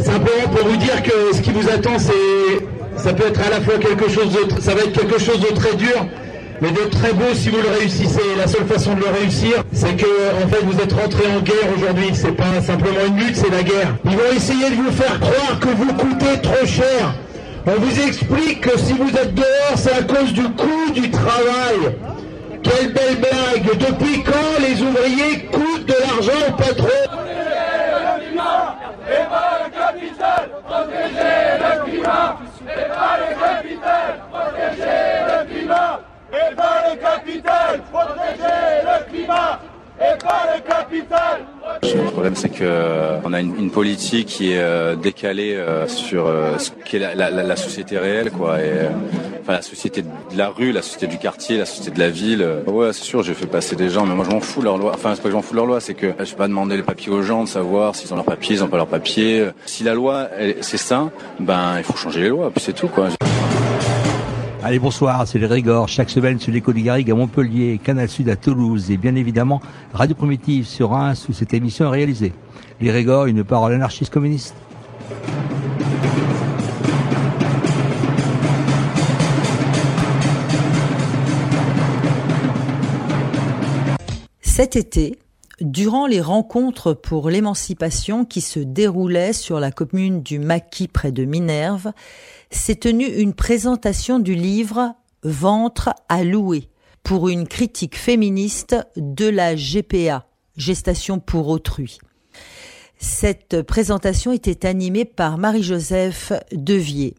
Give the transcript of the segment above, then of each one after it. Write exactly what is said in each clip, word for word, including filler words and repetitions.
Simplement pour vous dire que ce qui vous attend, c'est, ça peut être à la fois quelque chose de, ça va être quelque chose de très dur, mais de très beau si vous le réussissez. La seule façon de le réussir, c'est que, en fait, vous êtes rentré en guerre aujourd'hui. C'est pas simplement une lutte, c'est la guerre. Ils vont essayer de vous faire croire que vous coûtez trop cher. On vous explique que si vous êtes dehors, c'est à cause du coût du travail. Quelle belle blague! Depuis quand les ouvriers coûtent de l'argent au patron? Et pas le capital, protéger le climat. Et pas le capital, protéger le climat. Et pas le capital, protéger le climat. Et pas le capital. Le problème, c'est que on a une, une politique qui est euh, décalée euh, sur euh, ce qu'est la, la, la société réelle, quoi. Et euh, enfin, la société de la rue, la société du quartier, la société de la ville. Euh, ouais, c'est sûr, j'ai fait passer des gens, mais moi, je m'en fous de leur loi. Enfin, c'est pas que je m'en fous de leur loi, c'est que je vais pas demander les papiers aux gens de savoir s'ils ont leurs papiers, ils ont pas leurs papiers. Si la loi, elle, c'est ça, ben, il faut changer les lois, puis c'est tout, quoi. Allez, bonsoir, c'est les Régors, chaque semaine sur l'Écho des Garrigues à Montpellier, Canal Sud à Toulouse et bien évidemment Radio Primitive sur Reims où cette émission est réalisée. Les Régors, une parole anarchiste communiste. Cet été, durant les rencontres pour l'émancipation qui se déroulaient sur la commune du Maquis près de Minerve, s'est tenue une présentation du livre « Ventre à louer » pour une critique féministe de la G P A, Gestation pour autrui. Cette présentation était animée par Marie-Joseph Devier.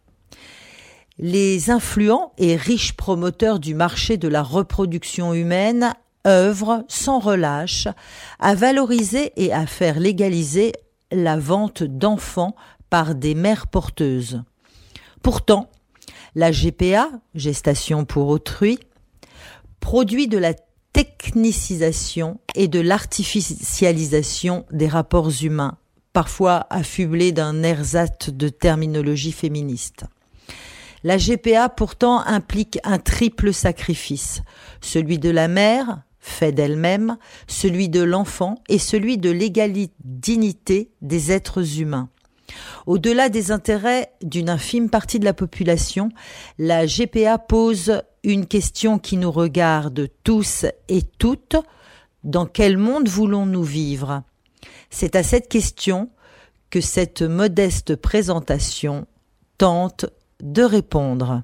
Les influents et riches promoteurs du marché de la reproduction humaine œuvrent sans relâche à valoriser et à faire légaliser la vente d'enfants par des mères porteuses. Pourtant, la G P A, Gestation pour autrui, produit de la technicisation et de l'artificialisation des rapports humains, parfois affublés d'un ersatz de terminologie féministe. La G P A pourtant implique un triple sacrifice, celui de la mère, fait d'elle-même, celui de l'enfant et celui de l'égalité dignité des êtres humains. Au-delà des intérêts d'une infime partie de la population, la G P A pose une question qui nous regarde tous et toutes. Dans quel monde voulons-nous vivre ? C'est à cette question que cette modeste présentation tente de répondre.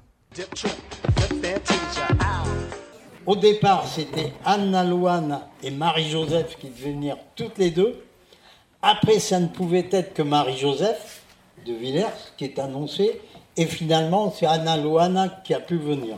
Au départ, c'était Anna Louane et Marie-Joseph qui devaient venir toutes les deux. Après, ça ne pouvait être que Marie-Joseph de Villers qui est annoncée. Et finalement, c'est Anna Louana qui a pu venir.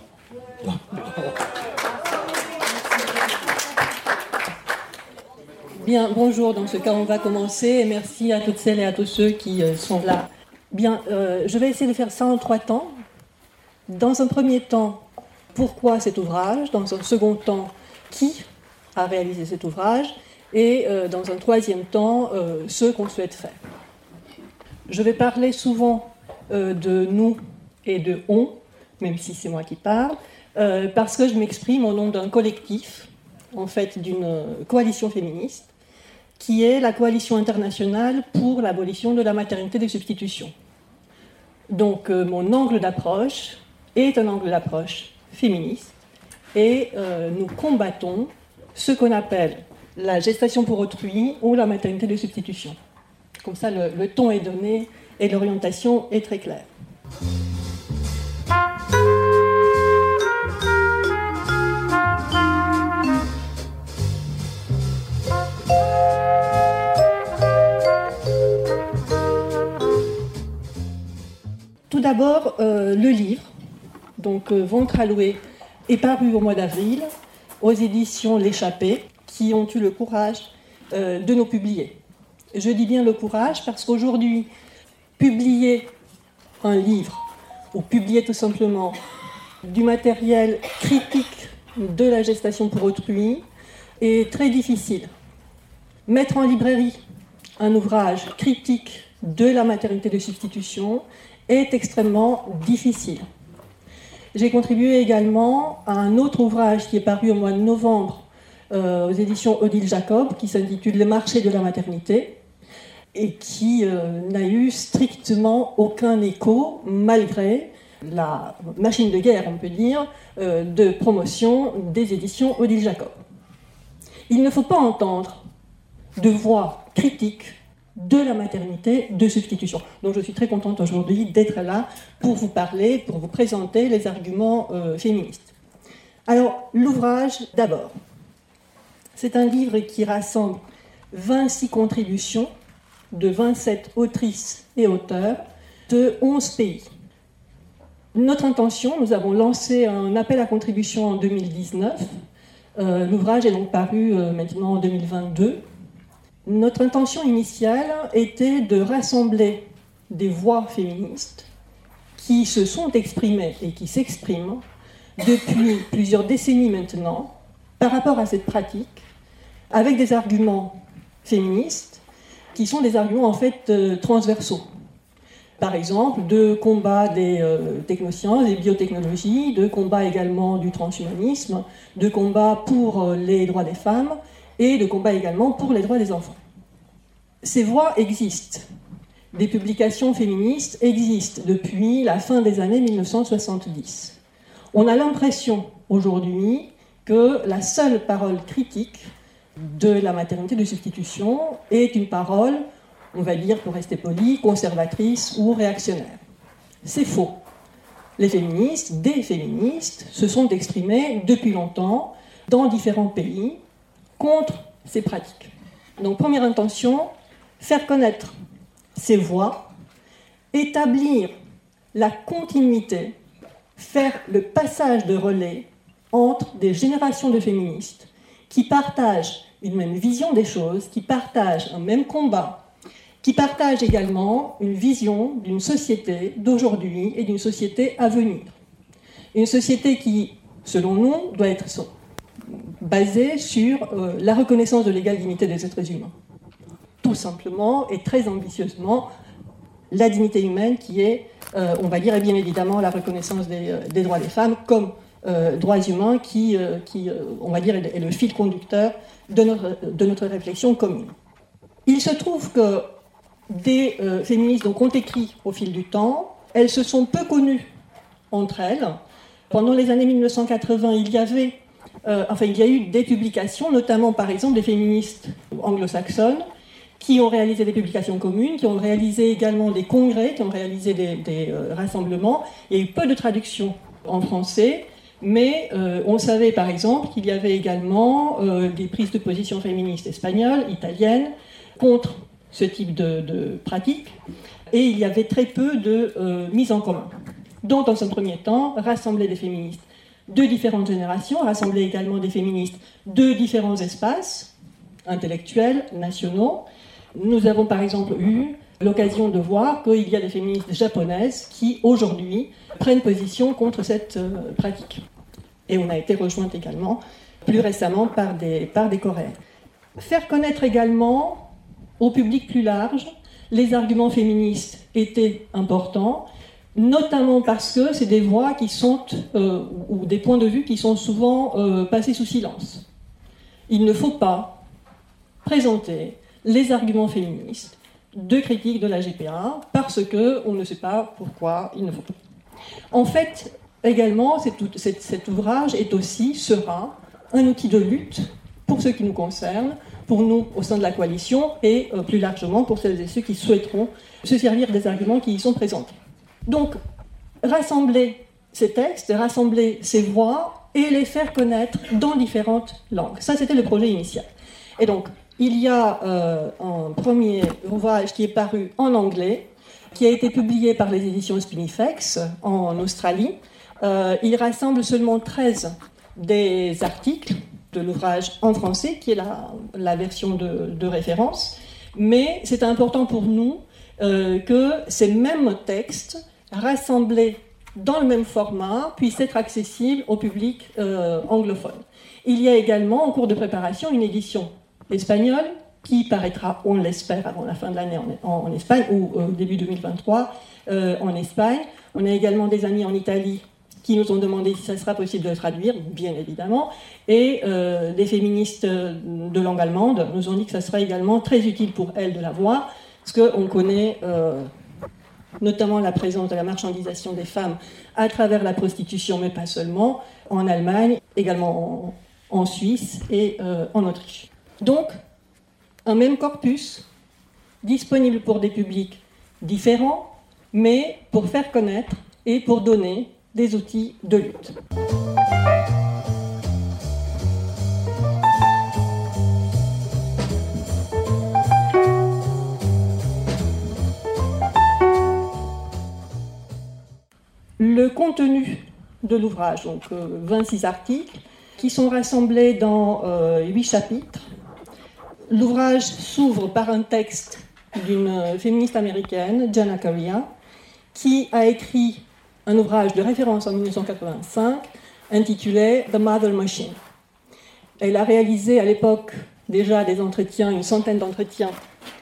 Bien, bonjour. Dans ce cas, on va commencer. Et merci à toutes celles et à tous ceux qui euh, sont là. Bien, euh, je vais essayer de faire ça en trois temps. Dans un premier temps, pourquoi cet ouvrage ? Dans un second temps, qui a réalisé cet ouvrage ? Et euh, dans un troisième temps, euh, ce qu'on souhaite faire. Je vais parler souvent euh, de nous et de on, même si c'est moi qui parle, euh, parce que je m'exprime au nom d'un collectif, en fait d'une coalition féministe, qui est la Coalition internationale pour l'abolition de la maternité de substitution. Donc euh, mon angle d'approche est un angle d'approche féministe, et euh, nous combattons ce qu'on appelle la gestation pour autrui ou la maternité de substitution. Comme ça, le, le ton est donné et l'orientation est très claire. Tout d'abord, euh, le livre, donc euh, Ventre à louer, est paru au mois d'avril aux éditions L'Échappée, qui ont eu le courage euh, de nous publier. Je dis bien le courage parce qu'aujourd'hui, publier un livre ou publier tout simplement du matériel critique de la gestation pour autrui est très difficile. Mettre en librairie un ouvrage critique de la maternité de substitution est extrêmement difficile. J'ai contribué également à un autre ouvrage qui est paru au mois de novembre euh, aux éditions Odile Jacob, qui s'intitule « Le marché de la maternité ». et qui euh, n'a eu strictement aucun écho, malgré la machine de guerre, on peut dire, euh, de promotion des éditions Odile Jacob. Il ne faut pas entendre de voix critiques de la maternité de substitution. Donc je suis très contente aujourd'hui d'être là pour vous parler, pour vous présenter les arguments euh, féministes. Alors, l'ouvrage, d'abord. C'est un livre qui rassemble vingt-six contributions de vingt-sept autrices et auteurs de onze pays. Notre intention, nous avons lancé un appel à contribution en deux mille dix-neuf. Euh, l'ouvrage est donc paru euh, maintenant en deux mille vingt-deux. Notre intention initiale était de rassembler des voix féministes qui se sont exprimées et qui s'expriment depuis plusieurs décennies maintenant par rapport à cette pratique, avec des arguments féministes qui sont des arguments en fait euh, transversaux. Par exemple, de combat des euh, technosciences, des biotechnologies, de combat également du transhumanisme, de combat pour euh, les droits des femmes et de combat également pour les droits des enfants. Ces voix existent. Des publications féministes existent depuis la fin des années mille neuf cent soixante-dix. On a l'impression aujourd'hui que la seule parole critique de la maternité de substitution est une parole, on va dire, pour rester poli, conservatrice ou réactionnaire. C'est faux. Les féministes, des féministes, se sont exprimées depuis longtemps dans différents pays contre ces pratiques. Donc, première intention, faire connaître ces voix, établir la continuité, faire le passage de relais entre des générations de féministes qui partagent une même vision des choses, qui partagent un même combat, qui partagent également une vision d'une société d'aujourd'hui et d'une société à venir. Une société qui, selon nous, doit être basée sur euh, la reconnaissance de l'égale dignité des êtres humains. Tout simplement et très ambitieusement, la dignité humaine qui est, euh, on va dire, et bien évidemment la reconnaissance des, euh, des droits des femmes comme euh, droits humains qui, euh, qui euh, on va dire, est, est le fil conducteur de notre, de notre réflexion commune. Il se trouve que des euh, féministes donc, ont écrit au fil du temps, elles se sont peu connues entre elles. Pendant les années mille neuf cent quatre-vingts, il y avait, euh, enfin, il y a eu des publications, notamment par exemple des féministes anglo-saxonnes, qui ont réalisé des publications communes, qui ont réalisé également des congrès, qui ont réalisé des, des euh, rassemblements. Il y a eu peu de traductions en français, mais euh, on savait par exemple qu'il y avait également euh, des prises de position féministes espagnoles, italiennes, contre ce type de, de pratique, et il y avait très peu de euh, mise en commun. Donc, dans un premier temps, rassembler des féministes de différentes générations, rassembler également des féministes de différents espaces, intellectuels, nationaux. Nous avons par exemple eu l'occasion de voir qu'il y a des féministes japonaises qui, aujourd'hui, prennent position contre cette euh, pratique. Et on a été rejointes également, plus récemment, par des, par des Coréens. Faire connaître également au public plus large les arguments féministes étaient importants, notamment parce que c'est des voix qui sont, euh, ou des points de vue qui sont souvent euh, passés sous silence. Il ne faut pas présenter les arguments féministes de critique de la G P A parce qu'on ne sait pas pourquoi il ne faut pas. En fait, également, cet, cet, cet ouvrage est aussi, sera, un outil de lutte pour ce qui nous concerne, pour nous au sein de la coalition et euh, plus largement pour celles et ceux qui souhaiteront se servir des arguments qui y sont présentés. Donc, rassembler ces textes, rassembler ces voix et les faire connaître dans différentes langues. Ça, c'était le projet initial. Et donc, il y a euh, un premier ouvrage qui est paru en anglais, qui a été publié par les éditions Spinifex en Australie. Euh, il rassemble seulement treize des articles de l'ouvrage en français, qui est la, la version de, de référence. Mais c'est important pour nous euh, que ces mêmes textes, rassemblés dans le même format, puissent être accessibles au public euh, anglophone. Il y a également, en cours de préparation, une édition espagnole qui paraîtra, on l'espère, avant la fin de l'année en, en, en Espagne, ou au euh, début deux mille vingt-trois euh, en Espagne. On a également des amis en Italie qui nous ont demandé si ça sera possible de le traduire, bien évidemment, et euh, des féministes de langue allemande nous ont dit que ça sera également très utile pour elles de la voir, Parce qu'on connaît euh, notamment la présence de la marchandisation des femmes à travers la prostitution, mais pas seulement, en Allemagne, également en, en Suisse et euh, en Autriche. Donc, un même corpus, disponible pour des publics différents, mais pour faire connaître et pour donner des outils de lutte. Le contenu de l'ouvrage, donc euh, vingt-six articles, qui sont rassemblés dans euh, huit chapitres. L'ouvrage s'ouvre par un texte d'une féministe américaine, Jana Karia, qui a écrit un ouvrage de référence en dix-neuf cent quatre-vingt-cinq intitulé The Mother Machine. Elle a réalisé à l'époque déjà des entretiens, une centaine d'entretiens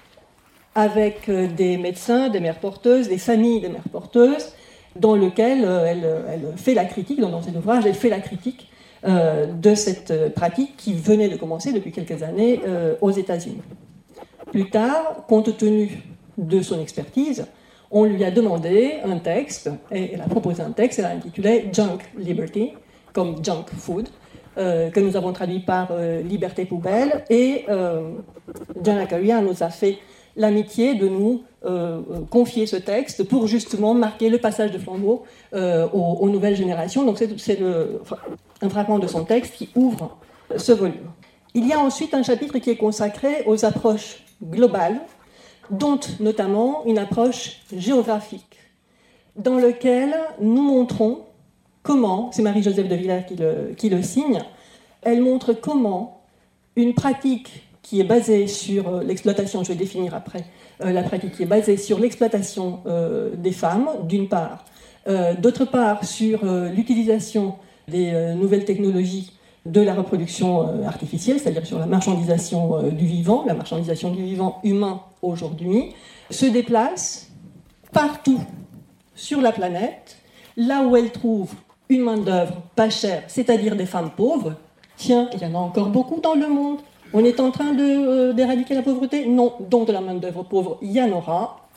avec des médecins, des mères porteuses, des familles des mères porteuses, dans lequel elle, elle fait la critique, dans cet ouvrage, elle fait la critique euh, de cette pratique qui venait de commencer depuis quelques années euh, aux États-Unis. Plus tard, compte tenu de son expertise, on lui a demandé un texte, et elle a proposé un texte, elle a intitulé Junk Liberty, comme junk food, euh, que nous avons traduit par euh, Liberté poubelle, et euh, Jana Karia nous a fait l'amitié de nous euh, confier ce texte pour justement marquer le passage de flambeau euh, aux, aux nouvelles générations. Donc c'est, c'est le, un fragment de son texte qui ouvre ce volume. Il y a ensuite un chapitre qui est consacré aux approches globales, dont notamment une approche géographique, dans lequel nous montrons comment, c'est Marie-Joseph de Villers qui le, qui le signe, elle montre comment une pratique qui est basée sur euh, l'exploitation, je vais définir après, euh, la pratique qui est basée sur l'exploitation euh, des femmes, d'une part, euh, d'autre part sur euh, l'utilisation des euh, nouvelles technologies de la reproduction euh, artificielle, c'est-à-dire sur la marchandisation euh, du vivant, la marchandisation du vivant humain aujourd'hui, se déplace partout sur la planète, là où elle trouve une main-d'œuvre pas chère, c'est-à-dire des femmes pauvres. Tiens, il y en a encore beaucoup dans le monde. On est en train de, euh, d'éradiquer la pauvreté ? Non, donc de la main-d'œuvre pauvre, il y en aura.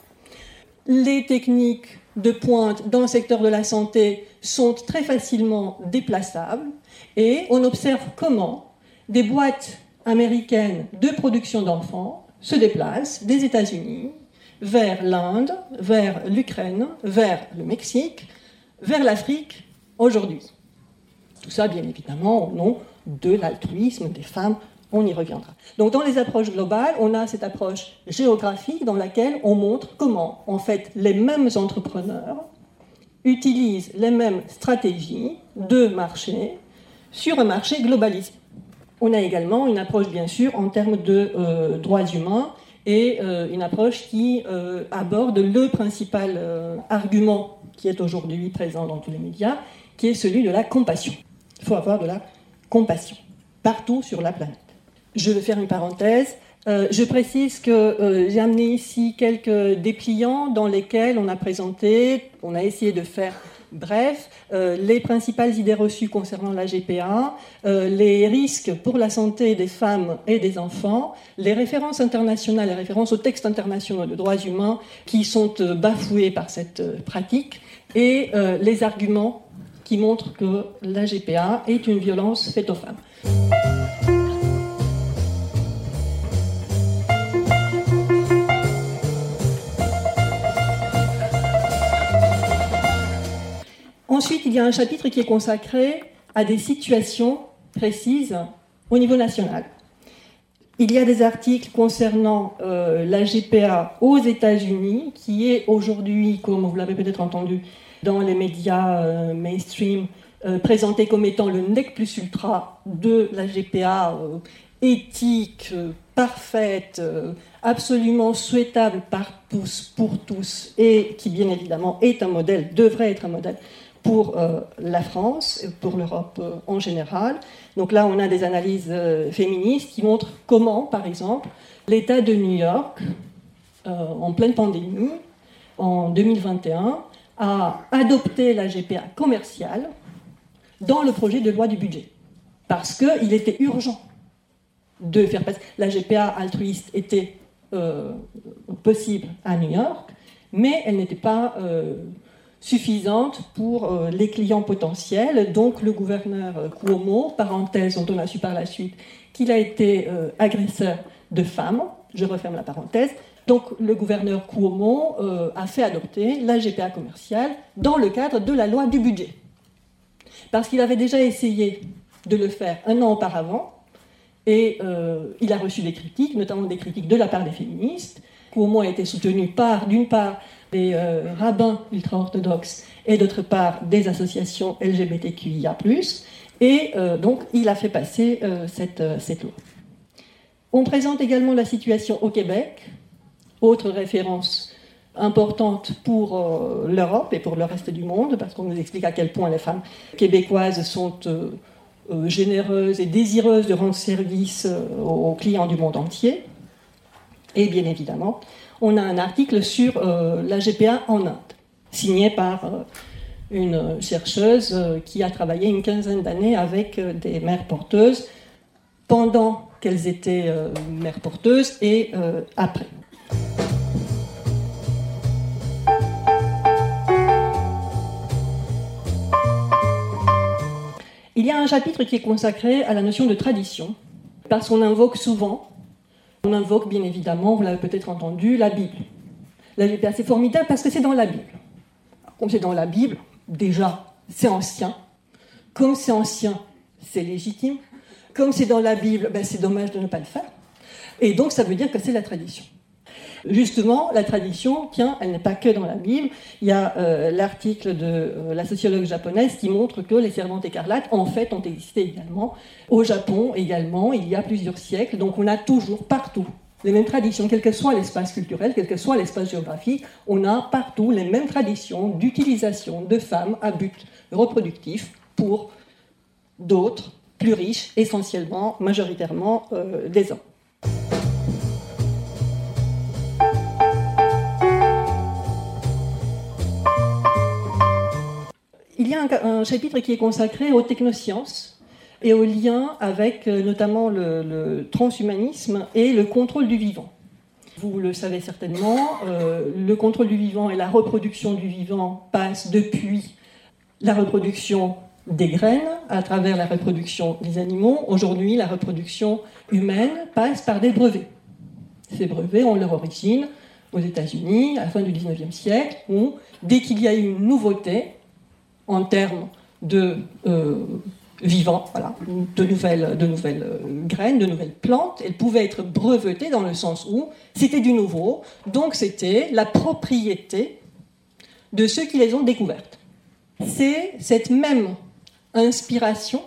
Les techniques de pointe dans le secteur de la santé sont très facilement déplaçables et on observe comment des boîtes américaines de production d'enfants se déplacent des États-Unis vers l'Inde, vers l'Ukraine, vers le Mexique, vers l'Afrique aujourd'hui. Tout ça, bien évidemment, au nom de l'altruisme des femmes. On y reviendra. Donc, dans les approches globales, on a cette approche géographique dans laquelle on montre comment, en fait, les mêmes entrepreneurs utilisent les mêmes stratégies de marché sur un marché globalisé. On a également une approche, bien sûr, en termes de euh, droits humains et euh, une approche qui euh, aborde le principal euh, argument qui est aujourd'hui présent dans tous les médias, qui est celui de la compassion. Il faut avoir de la compassion partout sur la planète. Je vais faire une parenthèse. Euh, je précise que euh, j'ai amené ici quelques dépliants dans lesquels on a présenté, on a essayé de faire bref, euh, les principales idées reçues concernant la G P A, euh, les risques pour la santé des femmes et des enfants, les références internationales, les références aux textes internationaux de droits humains qui sont euh, bafoués par cette euh, pratique, et euh, les arguments qui montrent que la G P A est une violence faite aux femmes. Ensuite, il y a un chapitre qui est consacré à des situations précises au niveau national. Il y a des articles concernant euh, la G P A aux États-Unis, qui est aujourd'hui, comme vous l'avez peut-être entendu dans les médias euh, mainstream, euh, présenté comme étant le nec plus ultra de la G P A euh, éthique, euh, parfaite, euh, absolument souhaitable par tous, pour tous, et qui bien évidemment est un modèle, devrait être un modèle pour euh, la France, pour l'Europe euh, en général. Donc là, on a des analyses euh, féministes qui montrent comment, par exemple, l'État de New York, euh, en pleine pandémie, en deux mille vingt et un, a adopté la G P A commerciale dans le projet de loi du budget. Parce qu'il était urgent de faire passer... La G P A altruiste était euh, possible à New York, mais elle n'était pas euh, suffisante pour euh, les clients potentiels. Donc le gouverneur euh, Cuomo, parenthèse dont on a su par la suite qu'il a été euh, agresseur de femmes, je referme la parenthèse, donc le gouverneur Cuomo euh, a fait adopter la G P A commerciale dans le cadre de la loi du budget. Parce qu'il avait déjà essayé de le faire un an auparavant, et euh, il a reçu des critiques, notamment des critiques de la part des féministes. Cuomo a été soutenu par, d'une part, des euh, rabbins ultra-orthodoxes et d'autre part, des associations L G B T Q I A plus, et euh, donc il a fait passer euh, cette, euh, cette loi. On présente également la situation au Québec, autre référence importante pour euh, l'Europe et pour le reste du monde, parce qu'on nous explique à quel point les femmes québécoises sont euh, euh, généreuses et désireuses de rendre service euh, aux clients du monde entier. Et bien évidemment, on a un article sur euh, la G P A en Inde, signé par euh, une chercheuse euh, qui a travaillé une quinzaine d'années avec euh, des mères porteuses pendant qu'elles étaient euh, mères porteuses et euh, après. Il y a un chapitre qui est consacré à la notion de tradition, parce qu'on invoque souvent, on invoque bien évidemment, vous l'avez peut-être entendu, la Bible. La G P A, c'est formidable parce que c'est dans la Bible. Comme c'est dans la Bible, déjà, c'est ancien. Comme c'est ancien, c'est légitime. Comme c'est dans la Bible, ben c'est dommage de ne pas le faire. Et donc, ça veut dire que c'est la tradition. Justement, la tradition, tiens, elle n'est pas que dans la Bible. Il y a euh, l'article de euh, la sociologue japonaise qui montre que les servantes écarlates, en fait, ont existé également au Japon, également, il y a plusieurs siècles. Donc, on a toujours, partout, les mêmes traditions, quel que soit l'espace culturel, quel que soit l'espace géographique, on a partout les mêmes traditions d'utilisation de femmes à but reproductif pour d'autres, plus riches, essentiellement, majoritairement, euh, des hommes. Il y a un, un chapitre qui est consacré aux technosciences et aux liens avec euh, notamment le, le transhumanisme et le contrôle du vivant. Vous le savez certainement, euh, le contrôle du vivant et la reproduction du vivant passent depuis la reproduction des graines à travers la reproduction des animaux. Aujourd'hui, la reproduction humaine passe par des brevets. Ces brevets ont leur origine aux États-Unis à la fin du dix-neuvième siècle, où dès qu'il y a eu une nouveauté en termes de euh, vivants, voilà, de nouvelles, de nouvelles euh, graines, de nouvelles plantes, elles pouvaient être brevetées dans le sens où c'était du nouveau, donc c'était la propriété de ceux qui les ont découvertes. C'est cette même inspiration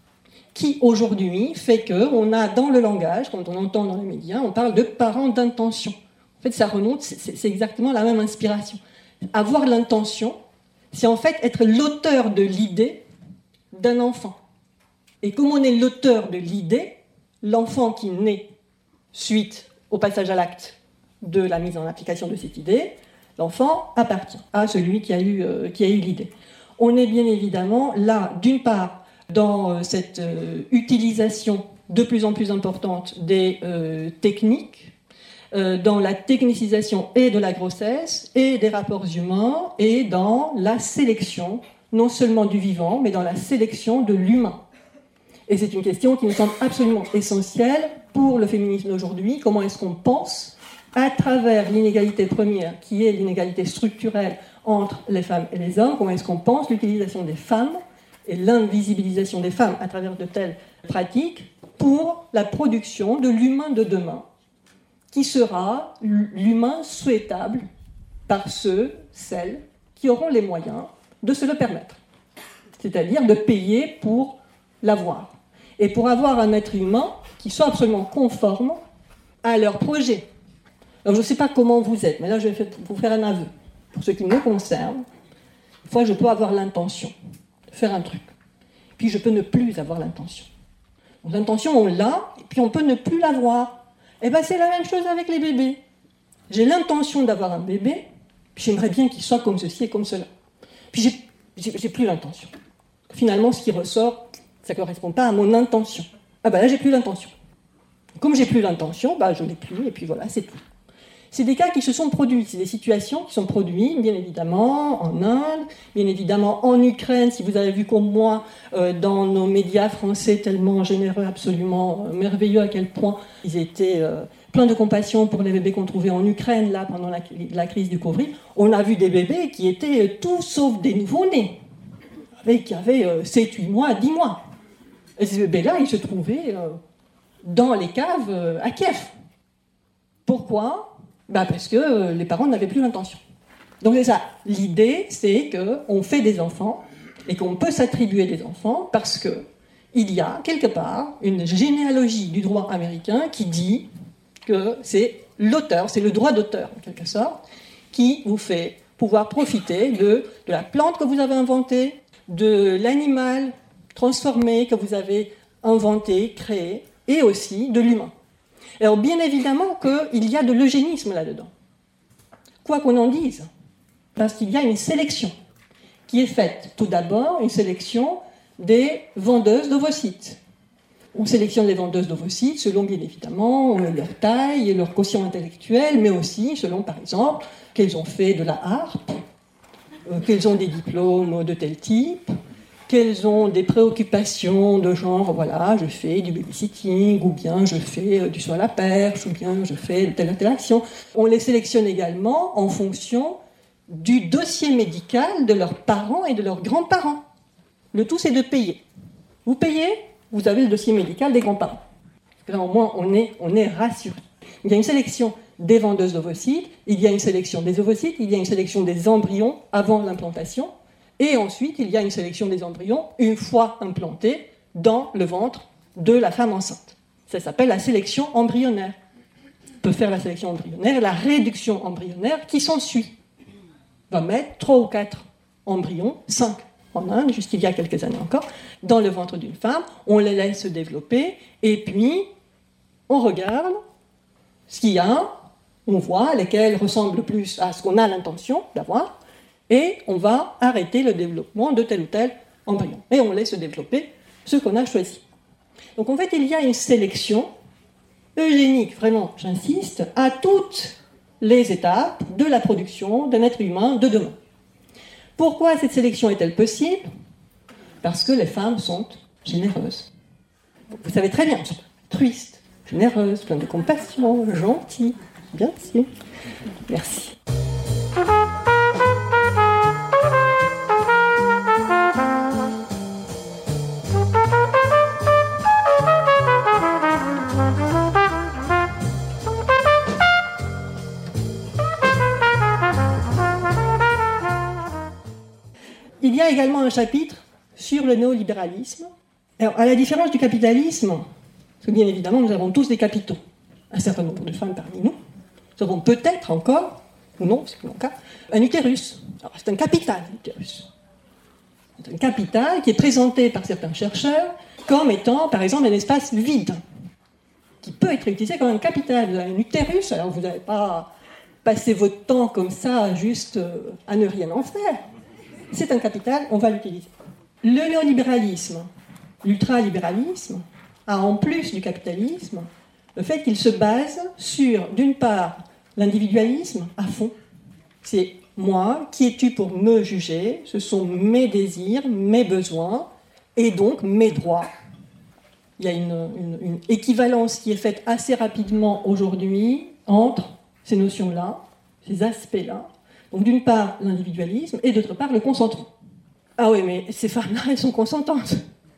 qui, aujourd'hui, fait qu'on a dans le langage, quand on entend dans les médias, on parle de parents d'intention. En fait, ça remonte, c'est, c'est exactement la même inspiration. Avoir l'intention, c'est en fait être l'auteur de l'idée d'un enfant. Et comme on est l'auteur de l'idée, l'enfant qui naît suite au passage à l'acte de la mise en application de cette idée, l'enfant appartient à celui qui a eu, euh, qui a eu l'idée. On est bien évidemment là, d'une part, dans euh, cette euh, utilisation de plus en plus importante des euh, techniques, euh, dans la technicisation et de la grossesse, et des rapports humains, et dans la sélection, non seulement du vivant, mais dans la sélection de l'humain. Et c'est une question qui nous semble absolument essentielle pour le féminisme d'aujourd'hui. Comment est-ce qu'on pense, à travers l'inégalité première, qui est l'inégalité structurelle entre les femmes et les hommes, comment est-ce qu'on pense l'utilisation des femmes et l'invisibilisation des femmes à travers de telles pratiques pour la production de l'humain de demain, qui sera l'humain souhaitable par ceux, celles, qui auront les moyens de se le permettre, c'est-à-dire de payer pour l'avoir, et pour avoir un être humain qui soit absolument conforme à leur projet. Alors je ne sais pas comment vous êtes, mais là je vais vous faire un aveu. Pour ce qui me concerne, des fois je peux avoir l'intention de faire un truc, puis je peux ne plus avoir l'intention. Donc, l'intention on l'a, et puis on peut ne plus l'avoir. Et bien c'est la même chose avec les bébés. J'ai l'intention d'avoir un bébé, puis j'aimerais bien qu'il soit comme ceci et comme cela. Puis j'ai, j'ai, j'ai plus l'intention. Finalement ce qui ressort, ça ne correspond pas à mon intention. Ah ben là j'ai plus l'intention. Comme j'ai plus l'intention, ben je l'ai plus, et puis voilà, c'est tout. C'est des cas qui se sont produits, c'est des situations qui sont produites, bien évidemment, en Inde, bien évidemment en Ukraine, si vous avez vu comme moi, euh, dans nos médias français tellement généreux, absolument euh, merveilleux, à quel point ils étaient euh, pleins de compassion pour les bébés qu'on trouvait en Ukraine, là, pendant la, la crise du Covid. On a vu des bébés qui étaient euh, tout sauf des nouveau-nés, avec, qui avaient euh, sept, huit mois, dix mois. Et ces bébés-là, ils se trouvaient euh, dans les caves euh, à Kiev. Pourquoi ? Ben parce que les parents n'avaient plus l'intention. Donc c'est ça. L'idée, c'est qu'on fait des enfants et qu'on peut s'attribuer des enfants parce qu'il y a quelque part une généalogie du droit américain qui dit que c'est l'auteur, c'est le droit d'auteur en quelque sorte, qui vous fait pouvoir profiter de, de la plante que vous avez inventée, de l'animal transformé que vous avez inventé, créé, et aussi de l'humain. Alors bien évidemment qu'il y a de l'eugénisme là-dedans, quoi qu'on en dise, parce qu'il y a une sélection qui est faite. Tout d'abord, une sélection des vendeuses d'ovocytes. On sélectionne les vendeuses d'ovocytes selon bien évidemment leur taille et leur quotient intellectuel, mais aussi selon par exemple qu'elles ont fait de la harpe, euh, qu'elles ont des diplômes de tel type, qu'elles ont des préoccupations de genre, voilà, je fais du babysitting, ou bien je fais du saut à la perche, ou bien je fais telle ou telle action. On les sélectionne également en fonction du dossier médical de leurs parents et de leurs grands-parents. Le tout, c'est de payer. Vous payez, vous avez le dossier médical des grands-parents. Là, au moins, on est, on est rassuré. Il y a une sélection des vendeuses d'ovocytes, il y a une sélection des ovocytes, il y a une sélection des embryons avant l'implantation, et ensuite, il y a une sélection des embryons une fois implantés dans le ventre de la femme enceinte. Ça s'appelle la sélection embryonnaire. On peut faire la sélection embryonnaire et la réduction embryonnaire qui s'ensuit. On va mettre trois ou quatre embryons, cinq en Inde, jusqu'il y a quelques années encore, dans le ventre d'une femme. On les laisse se développer et puis on regarde ce qu'il y a, on voit lesquels ressemblent le plus à ce qu'on a l'intention d'avoir. Et on va arrêter le développement de tel ou tel embryon. Et on laisse se développer ce qu'on a choisi. Donc en fait, il y a une sélection eugénique, vraiment, j'insiste, à toutes les étapes de la production d'un être humain de demain. Pourquoi cette sélection est-elle possible ? Parce que les femmes sont généreuses. Vous savez très bien, altruistes, généreuses, pleines de compassion, gentilles, bien sûr. Merci. Il y a également un chapitre sur le néolibéralisme. Alors, à la différence du capitalisme, parce que bien évidemment, nous avons tous des capitaux, un certain nombre de femmes parmi nous, nous avons peut-être encore, ou non, c'est mon cas, un utérus. Alors, c'est un capital, l'utérus. C'est un capital qui est présenté par certains chercheurs comme étant, par exemple, un espace vide, qui peut être utilisé comme un capital. Vous avez un utérus, alors vous n'allez pas passer votre temps comme ça, juste à ne rien en faire. C'est un capital, on va l'utiliser. Le néolibéralisme, l'ultralibéralisme, a en plus du capitalisme le fait qu'il se base sur, d'une part, l'individualisme à fond. C'est moi, qui es-tu pour me juger ? Ce sont mes désirs, mes besoins, et donc mes droits. Il y a une, une, une équivalence qui est faite assez rapidement aujourd'hui entre ces notions-là, ces aspects-là. Donc d'une part l'individualisme et d'autre part le consentement. Ah oui, mais ces femmes-là, elles sont consentantes.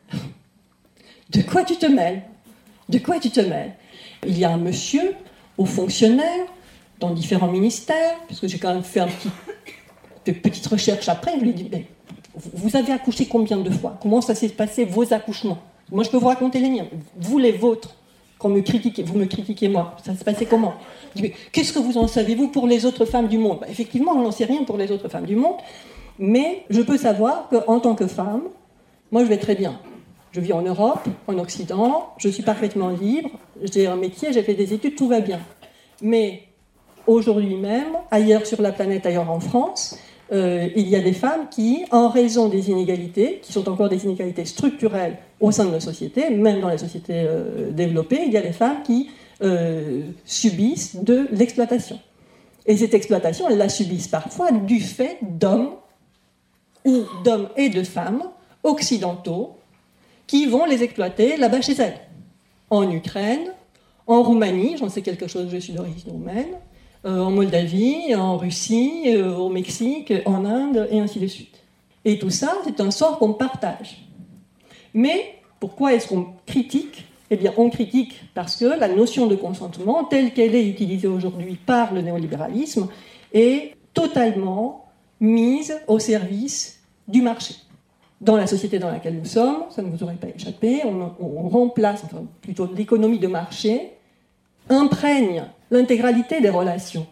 De quoi tu te mêles ? De quoi tu te mêles ? Il y a un monsieur, haut fonctionnaire, dans différents ministères, puisque j'ai quand même fait un petit, de petites recherches après, je lui ai dit, mais vous avez accouché combien de fois ? Comment ça s'est passé, vos accouchements ? Moi, je peux vous raconter les miens. Vous, les vôtres, quand me critiquez, vous me critiquez moi, ça s'est passé comment ? Je dis, mais qu'est-ce que vous en savez-vous pour les autres femmes du monde ? Bah, effectivement, on n'en sait rien pour les autres femmes du monde, mais je peux savoir qu'en tant que femme, moi je vais très bien. Je vis en Europe, en Occident, je suis parfaitement libre, j'ai un métier, j'ai fait des études, tout va bien. Mais aujourd'hui même, ailleurs sur la planète, ailleurs en France, euh, il y a des femmes qui, en raison des inégalités, qui sont encore des inégalités structurelles au sein de nos sociétés, même dans les sociétés euh, développées, il y a des femmes qui euh, subissent de l'exploitation. Et cette exploitation, elles la subissent parfois du fait d'hommes, ou d'hommes et de femmes occidentaux, qui vont les exploiter là-bas chez elles. En Ukraine, en Roumanie, j'en sais quelque chose, je suis d'origine roumaine, euh, en Moldavie, en Russie, euh, au Mexique, en Inde, et ainsi de suite. Et tout ça, c'est un sort qu'on partage. Mais pourquoi est-ce qu'on critique ? Eh bien, on critique parce que la notion de consentement, telle qu'elle est utilisée aujourd'hui par le néolibéralisme, est totalement mise au service du marché. Dans la société dans laquelle nous sommes, ça ne vous aurait pas échappé, on, on remplace, enfin, plutôt l'économie de marché, imprègne l'intégralité des relations,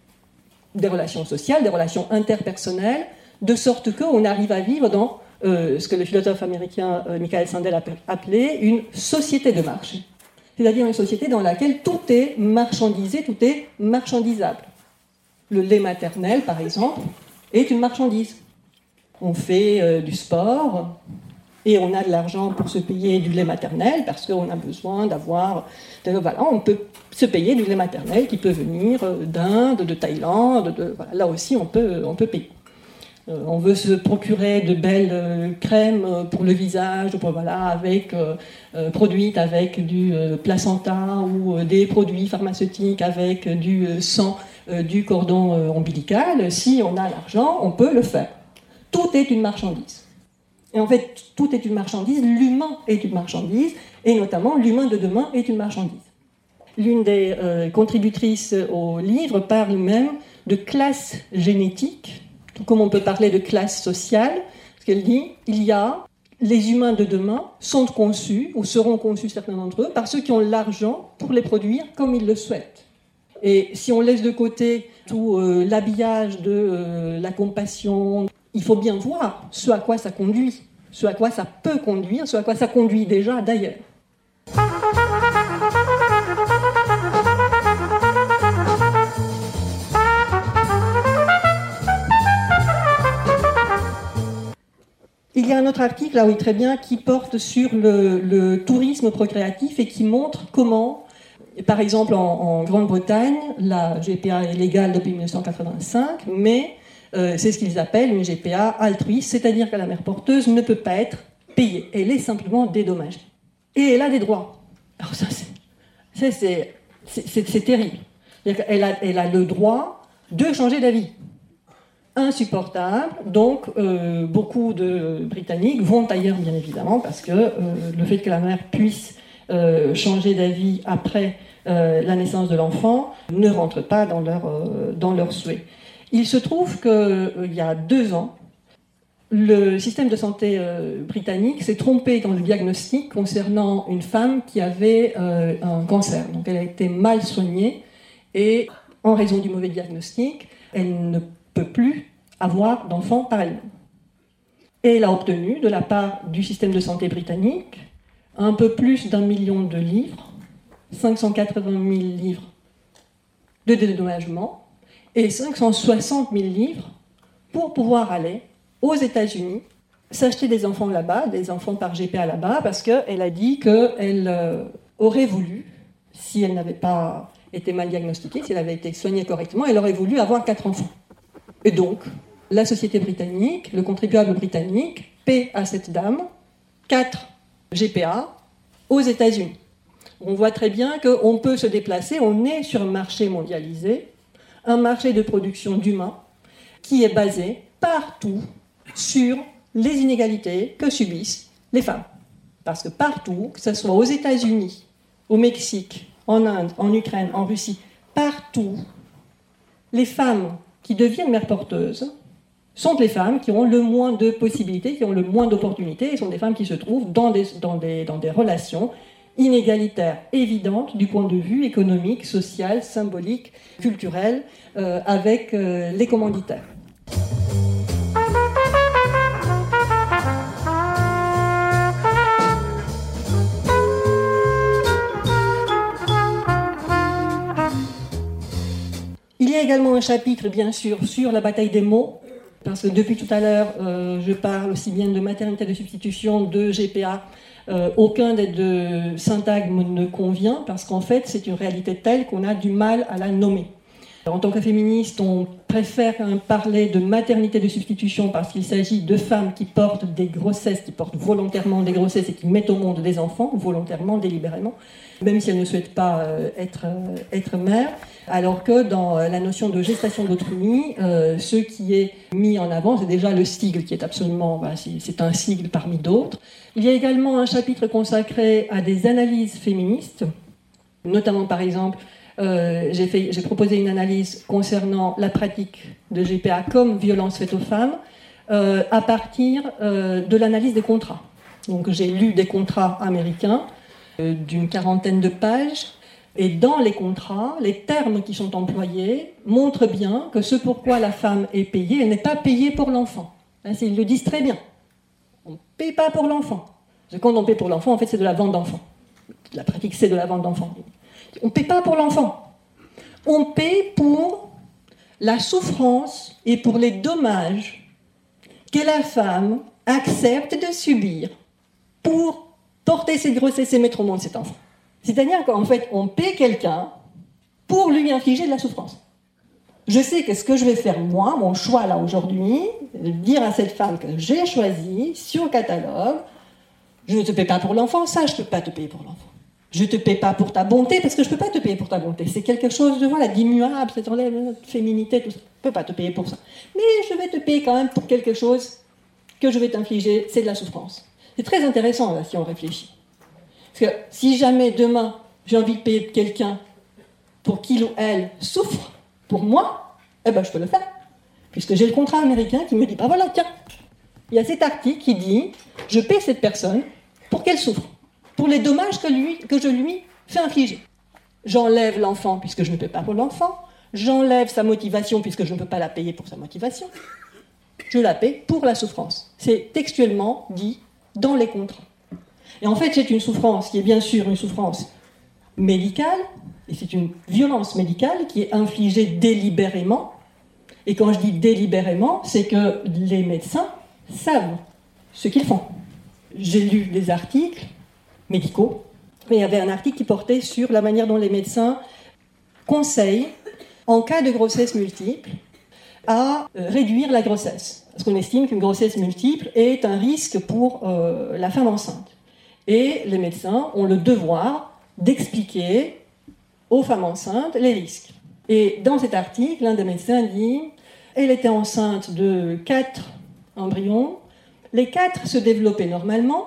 des relations sociales, des relations interpersonnelles, de sorte qu'on arrive à vivre dans euh, ce que le philosophe américain euh, Michael Sandel a appelé une société de marché. C'est-à-dire une société dans laquelle tout est marchandisé, tout est marchandisable. Le lait maternel, par exemple, est une marchandise. On fait euh, du sport et on a de l'argent pour se payer du lait maternel parce qu'on a besoin d'avoir... De, voilà, on peut se payer du lait maternel qui peut venir euh, d'Inde, de Thaïlande, de, voilà, là aussi on peut, on peut payer. Euh, on veut se procurer de belles euh, crèmes pour le visage, pour, voilà, avec, euh, euh, produites avec du euh, placenta ou euh, des produits pharmaceutiques avec du euh, sang, euh, du cordon euh, ombilical. Si on a l'argent, on peut le faire. Tout est une marchandise. Et en fait, tout est une marchandise, l'humain est une marchandise, et notamment l'humain de demain est une marchandise. L'une des euh, contributrices au livre parle même de classe génétique, tout comme on peut parler de classe sociale, parce qu'elle dit il y a les humains de demain sont conçus, ou seront conçus certains d'entre eux, par ceux qui ont l'argent pour les produire comme ils le souhaitent. Et si on laisse de côté tout euh, l'habillage de euh, la compassion, il faut bien voir ce à quoi ça conduit, ce à quoi ça peut conduire, ce à quoi ça conduit déjà d'ailleurs. Il y a un autre article, là oui, très bien, qui porte sur le, le tourisme procréatif et qui montre comment, par exemple en, en Grande-Bretagne, la G P A est légale depuis mille neuf cent quatre-vingt-cinq, mais euh, c'est ce qu'ils appellent une G P A altruiste, c'est-à-dire que la mère porteuse ne peut pas être payée, elle est simplement dédommagée. Et elle a des droits. Alors ça, c'est, c'est, c'est, c'est, c'est terrible. C'est-à-dire qu'elle a, elle a le droit de changer d'avis. Insupportable, donc euh, beaucoup de Britanniques vont ailleurs bien évidemment parce que euh, le fait que la mère puisse euh, changer d'avis après euh, la naissance de l'enfant ne rentre pas dans leur, euh, dans leur souhait. Il se trouve qu'il euh, y a deux ans, le système de santé euh, britannique s'est trompé dans le diagnostic concernant une femme qui avait euh, un cancer. Donc elle a été mal soignée et en raison du mauvais diagnostic, elle ne peut plus avoir d'enfants par elle-même. Et elle a obtenu, de la part du système de santé britannique, un peu plus d'un million de livres, cinq cent quatre-vingt mille livres de dédommagement, et cinq cent soixante mille livres pour pouvoir aller aux États-Unis, s'acheter des enfants là-bas, des enfants par G P A là-bas, parce qu'elle a dit qu'elle euh, aurait voulu, si elle n'avait pas été mal diagnostiquée, si elle avait été soignée correctement, elle aurait voulu avoir quatre enfants. Et donc, la société britannique, le contribuable britannique, paie à cette dame quatre G P A aux États-Unis. On voit très bien qu'on peut se déplacer, on est sur un marché mondialisé, un marché de production d'humains qui est basé partout sur les inégalités que subissent les femmes. Parce que partout, que ce soit aux États-Unis, au Mexique, en Inde, en Ukraine, en Russie, partout, les femmes qui deviennent mères porteuses sont les femmes qui ont le moins de possibilités, qui ont le moins d'opportunités, et sont des femmes qui se trouvent dans des, dans des, dans des relations inégalitaires évidentes du point de vue économique, social, symbolique, culturel, euh, avec euh, les commanditaires. Il y a également un chapitre, bien sûr, sur la bataille des mots, parce que depuis tout à l'heure, euh, je parle aussi bien de maternité de substitution, de G P A. Euh, aucun des deux syntagmes ne convient, parce qu'en fait, c'est une réalité telle qu'on a du mal à la nommer. En tant que féministe, on préfère hein, parler de maternité de substitution parce qu'il s'agit de femmes qui portent des grossesses, qui portent volontairement des grossesses et qui mettent au monde des enfants, volontairement, délibérément, même si elles ne souhaitent pas euh, être, euh, être mères. Alors que dans euh, la notion de gestation d'autrui, euh, ce qui est mis en avant, c'est déjà le sigle qui est absolument, bah, c'est, c'est un sigle parmi d'autres. Il y a également un chapitre consacré à des analyses féministes, notamment par exemple, Euh, j'ai, fait, j'ai proposé une analyse concernant la pratique de G P A comme violence faite aux femmes euh, à partir euh, de l'analyse des contrats. Donc j'ai lu des contrats américains euh, d'une quarantaine de pages et dans les contrats, les termes qui sont employés montrent bien que ce pourquoi la femme est payée, elle n'est pas payée pour l'enfant. Hein, ils le disent très bien. On ne paye pas pour l'enfant. Parce que quand on paye pour l'enfant, en fait c'est de la vente d'enfants. La pratique c'est de la vente d'enfants. On ne paie pas pour l'enfant. On paie pour la souffrance et pour les dommages que la femme accepte de subir pour porter cette grossesse et mettre au monde cet enfant. C'est-à-dire qu'en fait, on paie quelqu'un pour lui infliger de la souffrance. Je sais que ce que je vais faire moi, mon choix là aujourd'hui, de dire à cette femme que j'ai choisie sur le catalogue, je ne te paie pas pour l'enfant, ça je ne peux pas te payer pour l'enfant. Je ne te paie pas pour ta bonté, parce que je ne peux pas te payer pour ta bonté. C'est quelque chose de voilà, d'immuable, c'est enlève notre féminité, tout ça. Je ne peux pas te payer pour ça. Mais je vais te payer quand même pour quelque chose que je vais t'infliger, c'est de la souffrance. C'est très intéressant, là, si on réfléchit. Parce que si jamais demain, j'ai envie de payer quelqu'un pour qu'il ou elle souffre, pour moi, eh ben je peux le faire. Puisque j'ai le contrat américain qui me dit, bah voilà, tiens, il y a cet article qui dit, je paie cette personne pour qu'elle souffre. Pour les dommages que, lui, que je lui fais infliger. J'enlève l'enfant puisque je ne paie pas pour l'enfant, j'enlève sa motivation puisque je ne peux pas la payer pour sa motivation, je la paie pour la souffrance. C'est textuellement dit dans les contrats. Et en fait, c'est une souffrance qui est bien sûr une souffrance médicale, et c'est une violence médicale qui est infligée délibérément. Et quand je dis délibérément, c'est que les médecins savent ce qu'ils font. J'ai lu des articles médicaux, mais il y avait un article qui portait sur la manière dont les médecins conseillent, en cas de grossesse multiple, à euh, réduire la grossesse. Parce qu'on estime qu'une grossesse multiple est un risque pour euh, la femme enceinte. Et les médecins ont le devoir d'expliquer aux femmes enceintes les risques. Et dans cet article, l'un des médecins dit « Elle était enceinte de quatre embryons, les quatre se développaient normalement,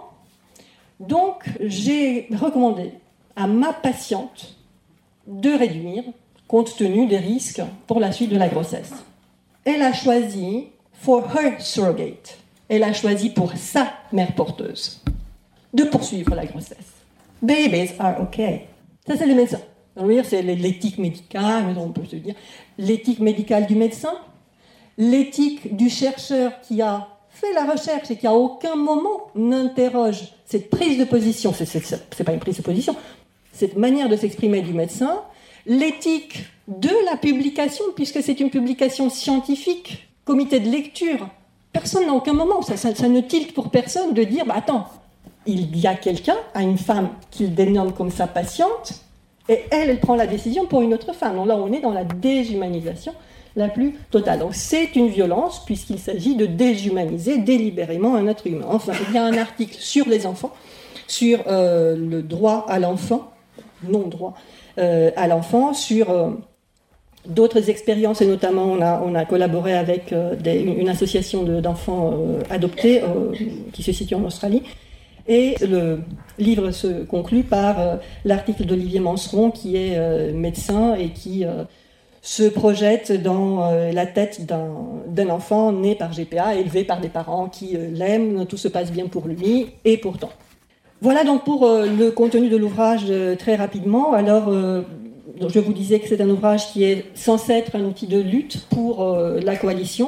donc, j'ai recommandé à ma patiente de réduire, compte tenu des risques pour la suite de la grossesse. Elle a choisi for her surrogate, elle a choisi pour sa mère porteuse de poursuivre la grossesse. Babies are okay. Ça, c'est les médecins. C'est l'éthique médicale, on peut se dire l'éthique médicale du médecin, l'éthique du chercheur qui a fait la recherche et qui à aucun moment n'interroge cette prise de position, c'est, c'est, c'est pas une prise de position, cette manière de s'exprimer du médecin, l'éthique de la publication, puisque c'est une publication scientifique, comité de lecture, personne n'a aucun moment, ça, ça, ça ne tilte pour personne de dire, bah attends, il y a quelqu'un, à une femme qu'il dénomme comme sa patiente, et elle, elle prend la décision pour une autre femme. Donc là, on est dans la déshumanisation la plus totale. Donc c'est une violence puisqu'il s'agit de déshumaniser délibérément un être humain. Enfin, il y a un article sur les enfants, sur euh, le droit à l'enfant, non-droit euh, à l'enfant, sur euh, d'autres expériences, et notamment on a, on a collaboré avec euh, des, une association de, d'enfants euh, adoptés euh, qui se situe en Australie. Et le livre se conclut par euh, l'article d'Olivier Manseron, qui est euh, médecin et qui euh, se projette dans euh, la tête d'un, d'un enfant né par G P A, élevé par des parents qui euh, l'aiment, tout se passe bien pour lui, et pourtant. Voilà donc pour euh, le contenu de l'ouvrage euh, très rapidement. Alors, euh, je vous disais que c'est un ouvrage qui est censé être un outil de lutte pour euh, la coalition.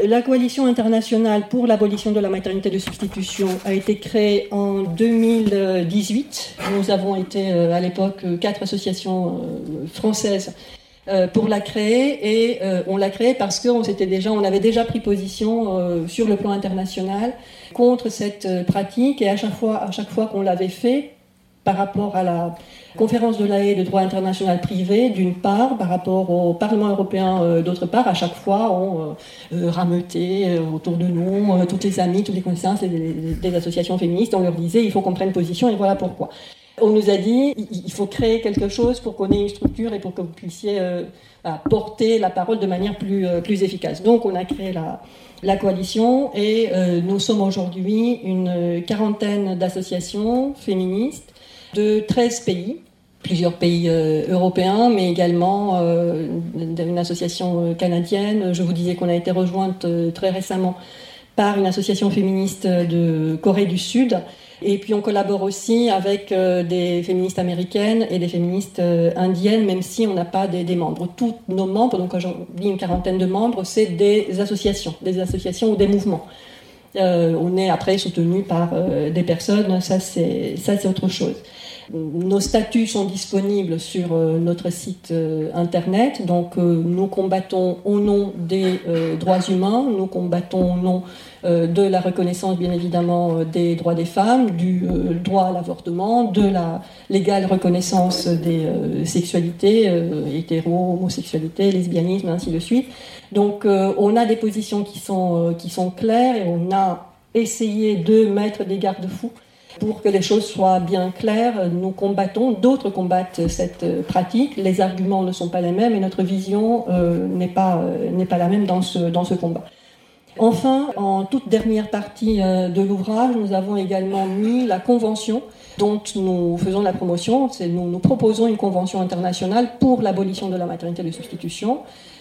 La coalition internationale pour l'abolition de la maternité de substitution a été créée en deux mille dix-huit. Nous avons été à l'époque quatre associations françaises pour la créer, et on l'a créée parce qu'on s'était déjà, on avait déjà pris position sur le plan international contre cette pratique, et à chaque fois, à chaque fois qu'on l'avait fait, par rapport à la conférence de La Haye de droit international privé, d'une part, par rapport au Parlement européen, euh, d'autre part, à chaque fois, on euh, rameutait euh, autour de nous, euh, toutes les amies, toutes les connaissances des, des associations féministes, on leur disait, il faut qu'on prenne position, et voilà pourquoi. On nous a dit, il faut créer quelque chose pour qu'on ait une structure et pour que vous puissiez euh, porter la parole de manière plus, euh, plus efficace. Donc on a créé la, la coalition, et euh, nous sommes aujourd'hui une quarantaine d'associations féministes de treize pays, plusieurs pays euh, européens, mais également euh, une association canadienne. Je vous disais qu'on a été rejointe euh, très récemment par une association féministe de Corée du Sud. Et puis on collabore aussi avec euh, des féministes américaines et des féministes euh, indiennes, même si on n'a pas des, des membres. Tous nos membres, donc quand j'en dis une quarantaine de membres, c'est des associations, des associations ou des mouvements. Euh, on est après soutenu par euh, des personnes, ça c'est, ça c'est autre chose. Nos statuts sont disponibles sur euh, notre site euh, internet, donc euh, nous combattons au nom des euh, droits humains, nous combattons au nom euh, de la reconnaissance bien évidemment euh, des droits des femmes, du euh, droit à l'avortement, de la légale reconnaissance des euh, sexualités, euh, hétéro, homosexualité, lesbianisme, ainsi de suite. Donc euh, on a des positions qui sont, euh, qui sont claires, et on a essayé de mettre des garde-fous pour que les choses soient bien claires. Nous combattons, d'autres combattent cette pratique, les arguments ne sont pas les mêmes, et notre vision euh, n'est pas, euh, n'est pas la même dans ce, dans ce combat. Enfin, en toute dernière partie euh, de l'ouvrage, nous avons également mis la convention dont nous faisons la promotion. C'est, nous, nous proposons une convention internationale pour l'abolition de la maternité de substitution.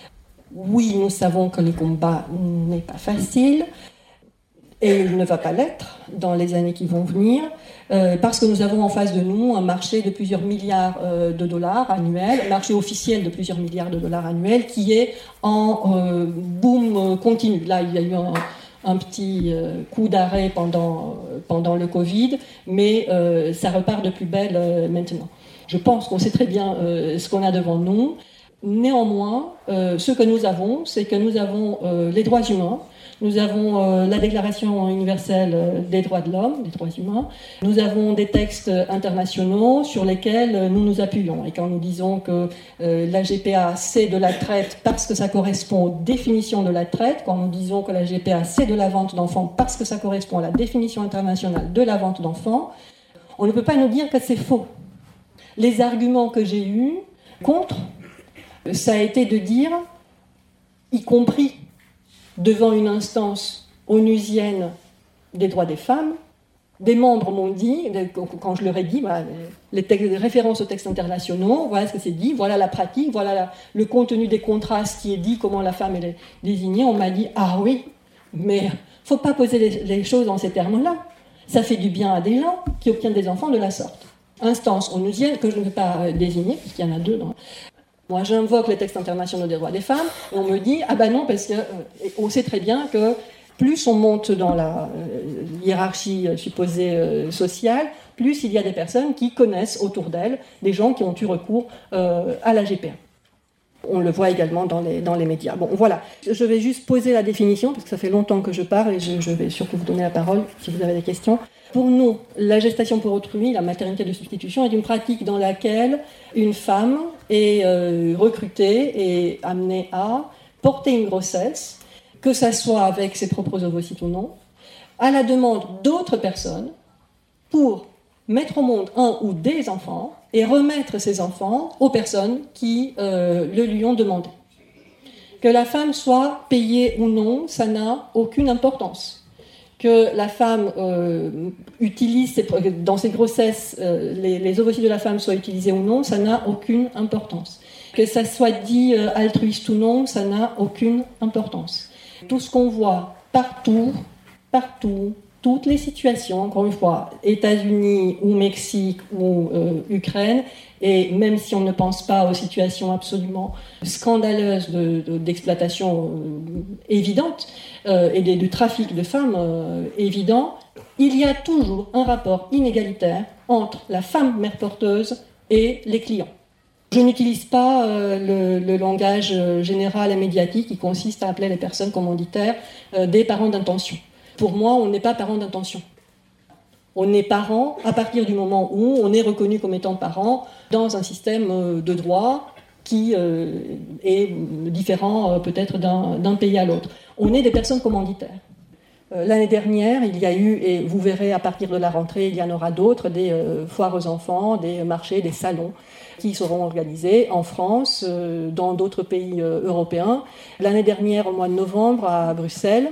Oui, nous savons que le combat n'est pas facile, et il ne va pas l'être dans les années qui vont venir, euh, parce que nous avons en face de nous un marché de plusieurs milliards euh, de dollars annuels, un marché officiel de plusieurs milliards de dollars annuels, qui est en euh, boom continu. Là, il y a eu un, un petit euh, coup d'arrêt pendant, euh, pendant le Covid, mais euh, ça repart de plus belle euh, maintenant. Je pense qu'on sait très bien euh, ce qu'on a devant nous. Néanmoins, euh, ce que nous avons, c'est que nous avons euh, les droits humains. Nous avons euh, la Déclaration universelle des droits de l'homme, des droits humains. Nous avons des textes internationaux sur lesquels nous nous appuyons. Et quand nous disons que euh, la G P A, c'est de la traite parce que ça correspond aux définitions de la traite, quand nous disons que la G P A, c'est de la vente d'enfants parce que ça correspond à la définition internationale de la vente d'enfants, on ne peut pas nous dire que c'est faux. Les arguments que j'ai eus contre, ça a été de dire, y compris devant une instance onusienne des droits des femmes, des membres m'ont dit, quand je leur ai dit, bah, les, textes, les références aux textes internationaux, voilà ce que c'est dit, voilà la pratique, voilà la, le contenu des contrats, ce qui est dit, comment la femme est désignée, on m'a dit, ah oui, mais il ne faut pas poser les, les choses en ces termes-là. Ça fait du bien à des gens qui obtiennent des enfants de la sorte. Instance onusienne, que je ne vais pas désigner, puisqu'il y en a deux dans... Moi, j'invoque les textes internationaux des droits des femmes, et on me dit, ah ben non, parce qu'on euh, sait très bien que plus on monte dans la euh, hiérarchie euh, supposée euh, sociale, plus il y a des personnes qui connaissent autour d'elles des gens qui ont eu recours euh, à la G P A. On le voit également dans les, dans les médias. Bon, voilà. Je vais juste poser la définition, parce que ça fait longtemps que je parle, et je, je vais surtout vous donner la parole si vous avez des questions. Pour nous, la gestation pour autrui, la maternité de substitution, est une pratique dans laquelle une femme est euh, recrutée et amenée à porter une grossesse, que ça soit avec ses propres ovocytes ou non, à la demande d'autres personnes, pour mettre au monde un ou des enfants et remettre ces enfants aux personnes qui euh, le lui ont demandé. Que la femme soit payée ou non, ça n'a aucune importance. Que la femme euh, utilise ses, dans ses grossesses, euh, les, les ovocytes de la femme soient utilisés ou non, ça n'a aucune importance. Que ça soit dit euh, altruiste ou non, ça n'a aucune importance. Tout ce qu'on voit partout, partout, toutes les situations, encore une fois, États-Unis ou Mexique ou euh, Ukraine, et même si on ne pense pas aux situations absolument scandaleuses de, de, d'exploitation euh, évidente euh, et de, du trafic de femmes euh, évident, il y a toujours un rapport inégalitaire entre la femme mère porteuse et les clients. Je n'utilise pas euh, le, le langage général et médiatique qui consiste à appeler les personnes commanditaires euh, des parents d'intention. Pour moi, on n'est pas parent d'intention. On est parent à partir du moment où on est reconnu comme étant parent dans un système de droit qui euh, est différent euh, peut-être d'un, d'un pays à l'autre. On est des personnes commanditaires. Euh, l'année dernière, il y a eu, et vous verrez à partir de la rentrée, il y en aura d'autres, des euh, foires aux enfants, des marchés, des salons qui seront organisés en France, euh, dans d'autres pays euh, européens. L'année dernière, au mois de novembre, à Bruxelles,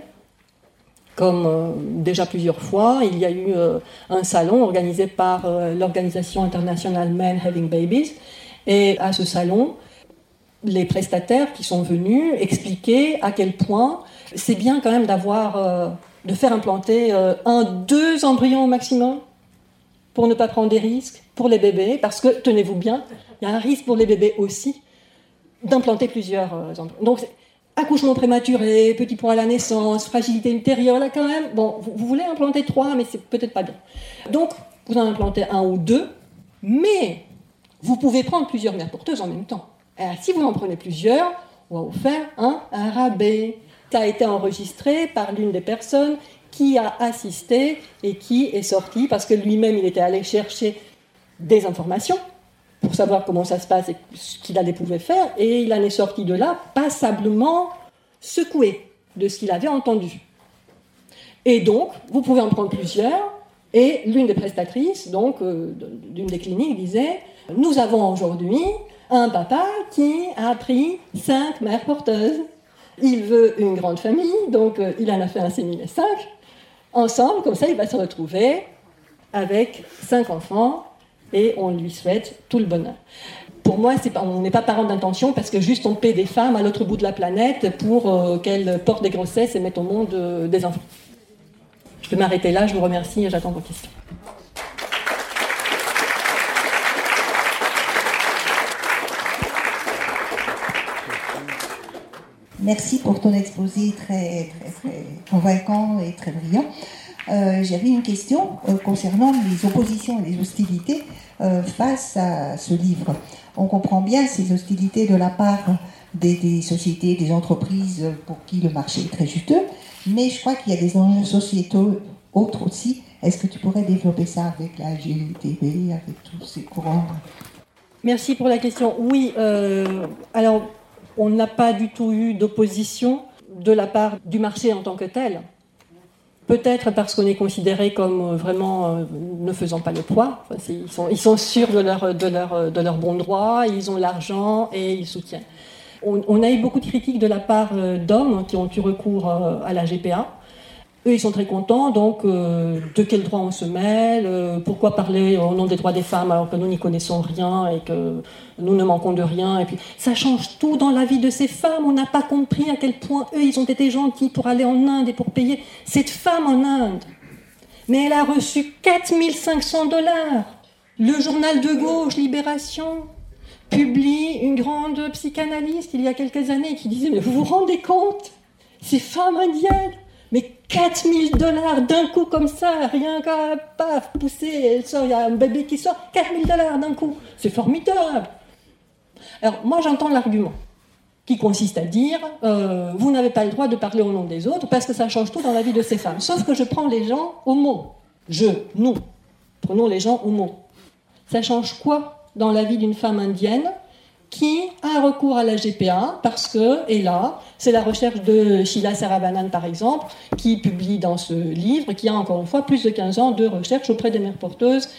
comme euh, déjà plusieurs fois, il y a eu euh, un salon organisé par euh, l'organisation internationale Men Having Babies. Et à ce salon, les prestataires qui sont venus expliquaient à quel point c'est bien quand même d'avoir, euh, de faire implanter euh, un, deux embryons au maximum pour ne pas prendre des risques pour les bébés, parce que, tenez-vous bien, il y a un risque pour les bébés aussi d'implanter plusieurs euh, embryons. Donc, accouchement prématuré, petit poids à la naissance, fragilité ultérieure, là quand même, bon, vous, vous voulez implanter trois, mais c'est peut-être pas bien. Donc, vous en implantez un ou deux, mais vous pouvez prendre plusieurs mères porteuses en même temps. Et si vous en prenez plusieurs, on va vous faire un, un rabais. Ça a été enregistré par l'une des personnes qui a assisté et qui est sorti, parce que lui-même, il était allé chercher des informations pour savoir comment ça se passe et ce qu'il allait pouvoir faire, et il en est sorti de là passablement secoué de ce qu'il avait entendu. Et donc, vous pouvez en prendre plusieurs, et l'une des prestatrices, donc, euh, d'une des cliniques, disait « Nous avons aujourd'hui un papa qui a pris cinq mères porteuses. Il veut une grande famille, donc euh, il en a fait inséminer cinq. Ensemble, comme ça, il va se retrouver avec cinq enfants, et on lui souhaite tout le bonheur. » Pour moi, c'est pas, on n'est pas parent d'intention parce que juste on paie des femmes à l'autre bout de la planète pour euh, qu'elles portent des grossesses et mettent au monde euh, des enfants. Je vais m'arrêter là, je vous remercie et j'attends vos questions. Merci pour ton exposé très, très, très convaincant et très brillant. Euh, j'avais une question euh, concernant les oppositions et les hostilités euh, face à ce livre. On comprend bien ces hostilités de la part des, des sociétés, des entreprises pour qui le marché est très juteux, mais je crois qu'il y a des enjeux sociétaux autres aussi. Est-ce que tu pourrais développer ça avec la L G B T B, avec tous ces courants? Merci pour la question. Oui, euh, alors on n'a pas du tout eu d'opposition de la part du marché en tant que tel. Peut-être parce qu'on est considéré comme vraiment euh, ne faisant pas le poids. Enfin, ils, sont, ils sont sûrs de leur, de, leur, de leur bon droit, ils ont l'argent et ils soutiennent. On, on a eu beaucoup de critiques de la part euh, d'hommes qui ont eu recours euh, à la G P A. Eux, ils sont très contents, donc euh, de quel droit on se mêle, euh, pourquoi parler au nom des droits des femmes alors que nous n'y connaissons rien et que nous ne manquons de rien. Et puis, ça change tout dans la vie de ces femmes. On n'a pas compris à quel point eux, ils ont été gentils pour aller en Inde et pour payer cette femme en Inde. Mais elle a reçu quatre mille cinq cents dollars. Le journal de gauche, Libération, publie une grande psychanalyste il y a quelques années qui disait « Mais vous vous rendez compte, ces femmes indiennes, mais quatre mille dollars d'un coup comme ça, rien qu'à paf, pousser, elle sort, il y a un bébé qui sort, quatre mille dollars d'un coup, c'est formidable. » Alors moi j'entends l'argument qui consiste à dire euh, vous n'avez pas le droit de parler au nom des autres parce que ça change tout dans la vie de ces femmes. Sauf que je prends les gens au mot. Je, nous, prenons les gens au mot. Ça change quoi dans la vie d'une femme indienne qui a recours à la G P A parce que, et là, c'est la recherche de Sheila Saravanan par exemple, qui publie dans ce livre, qui a encore une fois plus de quinze ans de recherche auprès des mères porteuses.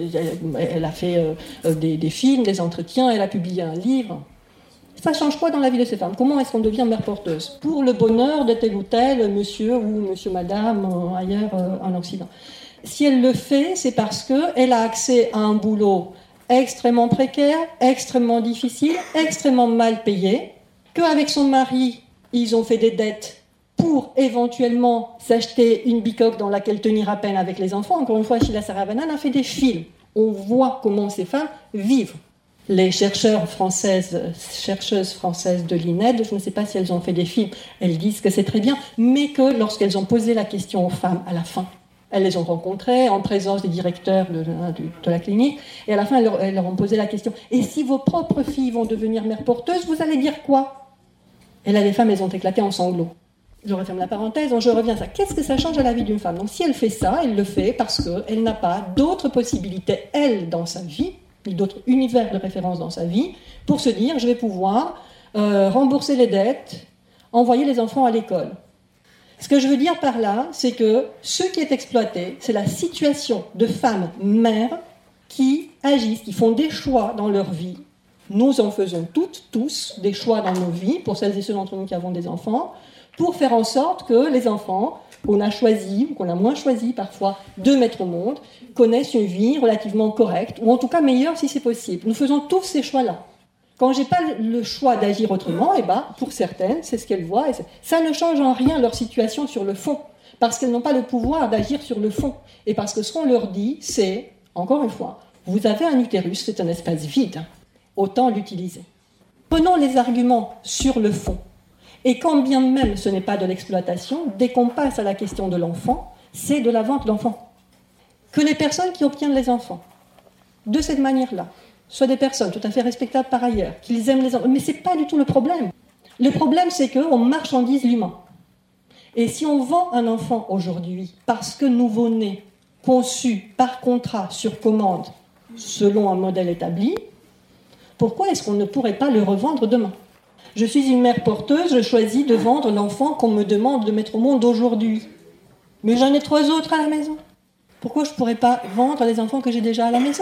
Elle a fait euh, des, des films, des entretiens, elle a publié un livre. Ça change quoi dans la vie de ces femmes? Comment est-ce qu'on devient mère porteuse? Pour le bonheur de tel ou tel monsieur ou monsieur madame euh, ailleurs euh, en Occident. Si elle le fait, c'est parce qu'elle a accès à un boulot extrêmement précaire, extrêmement difficile, extrêmement mal payé, qu'avec son mari, ils ont fait des dettes pour éventuellement s'acheter une bicoque dans laquelle tenir à peine avec les enfants. Encore une fois, Sheila Saravanan a fait des films. On voit comment ces femmes vivent. Les chercheurs françaises, chercheuses françaises de l'I N E D, je ne sais pas si elles ont fait des films, elles disent que c'est très bien, mais que lorsqu'elles ont posé la question aux femmes à la fin, elles les ont rencontrées en présence des directeurs de, de, de la clinique, et à la fin, elles leur, elles leur ont posé la question « Et si vos propres filles vont devenir mères porteuses, vous allez dire quoi ?» Et là, les femmes, elles ont éclaté en sanglots. Je referme la parenthèse, donc je reviens à ça. Qu'est-ce que ça change à la vie d'une femme ? Donc si elle fait ça, elle le fait parce qu'elle n'a pas d'autres possibilités, elle, dans sa vie, ni d'autres univers de référence dans sa vie, pour se dire, je vais pouvoir euh, rembourser les dettes, envoyer les enfants à l'école. Ce que je veux dire par là, c'est que ce qui est exploité, c'est la situation de femmes mères qui agissent, qui font des choix dans leur vie. Nous en faisons toutes, tous, des choix dans nos vies, pour celles et ceux d'entre nous qui avons des enfants, pour faire en sorte que les enfants qu'on a choisis, ou qu'on a moins choisis parfois, de mettre au monde, connaissent une vie relativement correcte, ou en tout cas meilleure si c'est possible. Nous faisons tous ces choix-là. Quand j'ai pas le choix d'agir autrement, eh ben, pour certaines, c'est ce qu'elles voient. Et ça ne change en rien leur situation sur le fond, parce qu'elles n'ont pas le pouvoir d'agir sur le fond. Et parce que ce qu'on leur dit, c'est, encore une fois, vous avez un utérus, c'est un espace vide, autant l'utiliser. Prenons les arguments sur le fond. Et quand bien même ce n'est pas de l'exploitation, dès qu'on passe à la question de l'enfant, c'est de la vente d'enfants. Que les personnes qui obtiennent les enfants, de cette manière-là, soient des personnes tout à fait respectables par ailleurs, qu'ils aiment les enfants, mais ce n'est pas du tout le problème. Le problème, c'est qu'on marchandise l'humain. Et si on vend un enfant aujourd'hui parce que nouveau-né, conçu par contrat, sur commande, selon un modèle établi, pourquoi est-ce qu'on ne pourrait pas le revendre demain ? Je suis une mère porteuse, je choisis de vendre l'enfant qu'on me demande de mettre au monde aujourd'hui. Mais j'en ai trois autres à la maison. Pourquoi je ne pourrais pas vendre les enfants que j'ai déjà à la maison ?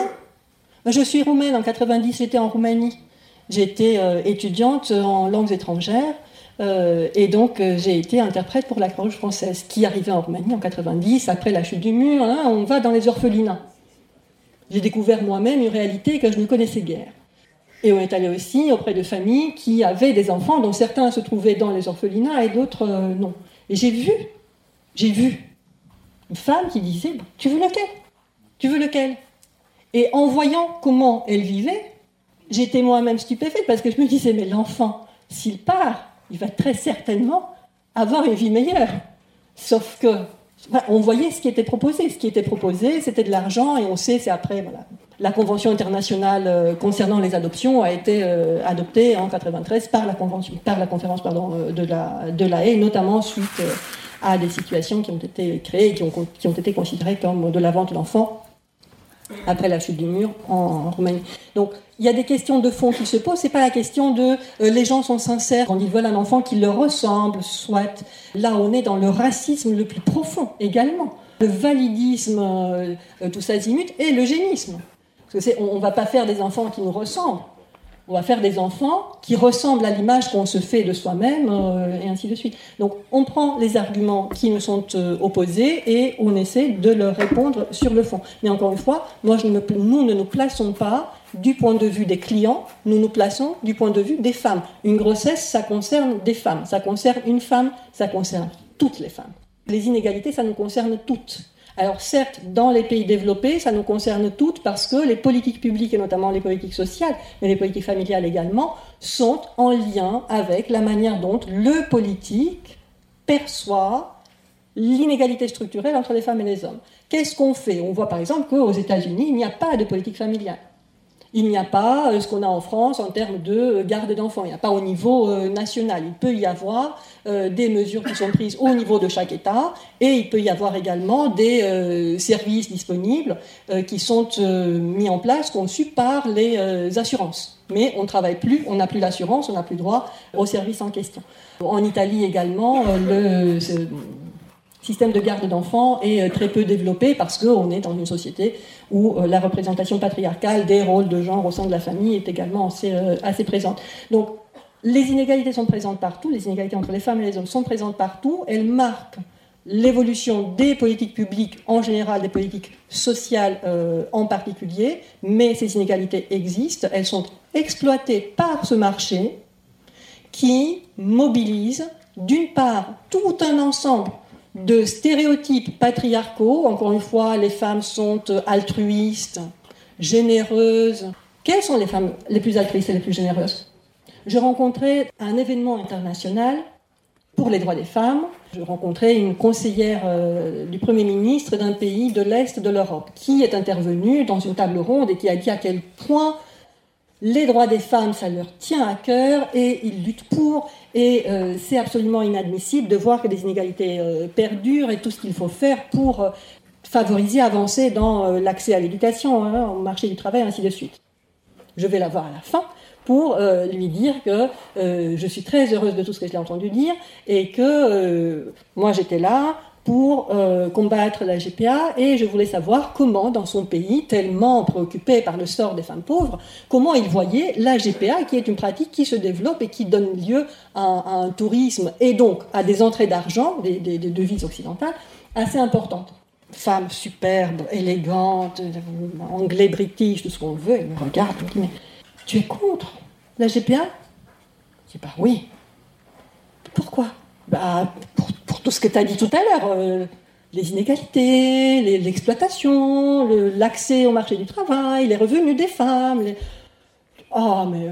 Je suis roumaine, en quatre-vingt-dix, j'étais en Roumanie. J'étais euh, étudiante en langues étrangères, euh, et donc euh, j'ai été interprète pour la Croix-Rouge française, qui arrivait en Roumanie en quatre-vingt-dix, après la chute du mur, hein, on va dans les orphelinats. J'ai découvert moi-même une réalité que je ne connaissais guère. Et on est allé aussi auprès de familles qui avaient des enfants, dont certains se trouvaient dans les orphelinats et d'autres euh, non. Et j'ai vu, j'ai vu une femme qui disait « Tu veux lequel ? Tu veux lequel ?» Et en voyant comment elle vivait, j'étais moi-même stupéfaite parce que je me disais « Mais l'enfant, s'il part, il va très certainement avoir une vie meilleure. » Sauf que, enfin, on voyait ce qui était proposé. Ce qui était proposé, c'était de l'argent et on sait, c'est après, voilà. La Convention internationale euh, concernant les adoptions a été euh, adoptée en quatre-vingt-treize par la, convention, par la conférence pardon, euh, de, la, de la Haye, notamment suite euh, à des situations qui ont été créées et qui ont, qui ont été considérées comme de la vente d'enfants après la chute du mur en, en Roumanie. Donc, il y a des questions de fond qui se posent. C'est pas la question de euh, les gens sont sincères quand ils veulent un enfant qui leur ressemble, soit. Là, on est dans le racisme le plus profond également. Le validisme, euh, euh, tout ça azimut, et l'eugénisme. Parce que c'est, on ne va pas faire des enfants qui nous ressemblent. On va faire des enfants qui ressemblent à l'image qu'on se fait de soi-même, euh, et ainsi de suite. Donc, on prend les arguments qui nous sont euh, opposés et on essaie de leur répondre sur le fond. Mais encore une fois, moi, je ne me, nous ne nous plaçons pas du point de vue des clients, nous nous plaçons du point de vue des femmes. Une grossesse, ça concerne des femmes. Ça concerne une femme, ça concerne toutes les femmes. Les inégalités, ça nous concerne toutes. Alors certes, dans les pays développés, ça nous concerne toutes parce que les politiques publiques, et notamment les politiques sociales, mais les politiques familiales également, sont en lien avec la manière dont le politique perçoit l'inégalité structurelle entre les femmes et les hommes. Qu'est-ce qu'on fait ? On voit par exemple qu'aux États-Unis, il n'y a pas de politique familiale. Il n'y a pas ce qu'on a en France en termes de garde d'enfants. Il n'y a pas au niveau euh, national. Il peut y avoir euh, des mesures qui sont prises au niveau de chaque État et il peut y avoir également des euh, services disponibles euh, qui sont euh, mis en place, conçus par les euh, assurances. Mais on ne travaille plus, on n'a plus l'assurance, on n'a plus droit aux services en question. En Italie également, euh, le... Ce, système de garde d'enfants est très peu développé parce qu'on est dans une société où la représentation patriarcale des rôles de genre au sein de la famille est également assez, euh, assez présente. Donc, les inégalités sont présentes partout, les inégalités entre les femmes et les hommes sont présentes partout, elles marquent l'évolution des politiques publiques en général, des politiques sociales euh, en particulier, mais ces inégalités existent, elles sont exploitées par ce marché qui mobilise d'une part, tout un ensemble de stéréotypes patriarcaux. Encore une fois, les femmes sont altruistes, généreuses. Quelles sont les femmes les plus altruistes et les plus généreuses ? Je rencontrais un événement international pour les droits des femmes. Je rencontrais une conseillère euh, du Premier ministre d'un pays de l'Est de l'Europe qui est intervenue dans une table ronde et qui a dit à quel point les droits des femmes, ça leur tient à cœur et ils luttent pour. Et euh, c'est absolument inadmissible de voir que des inégalités euh, perdurent et tout ce qu'il faut faire pour euh, favoriser, avancer dans euh, l'accès à l'éducation, hein, au marché du travail, ainsi de suite. Je vais la voir à la fin pour euh, lui dire que euh, je suis très heureuse de tout ce que j'ai entendu dire et que euh, moi j'étais là pour euh, combattre la G P A et je voulais savoir comment dans son pays, tellement préoccupé par le sort des femmes pauvres, comment il voyait la G P A qui est une pratique qui se développe et qui donne lieu à, à un tourisme et donc à des entrées d'argent, des, des, des devises occidentales assez importantes. Femme superbe, élégante, anglais, british, tout ce qu'on veut, elle me regarde, elle me dit, mais tu es contre la G P A ? Je dis, bah oui. Pourquoi ? Bah, pour, pour tout ce que tu as dit tout à l'heure, euh, les inégalités, les, l'exploitation, le, l'accès au marché du travail, les revenus des femmes. Les... Oh, mais...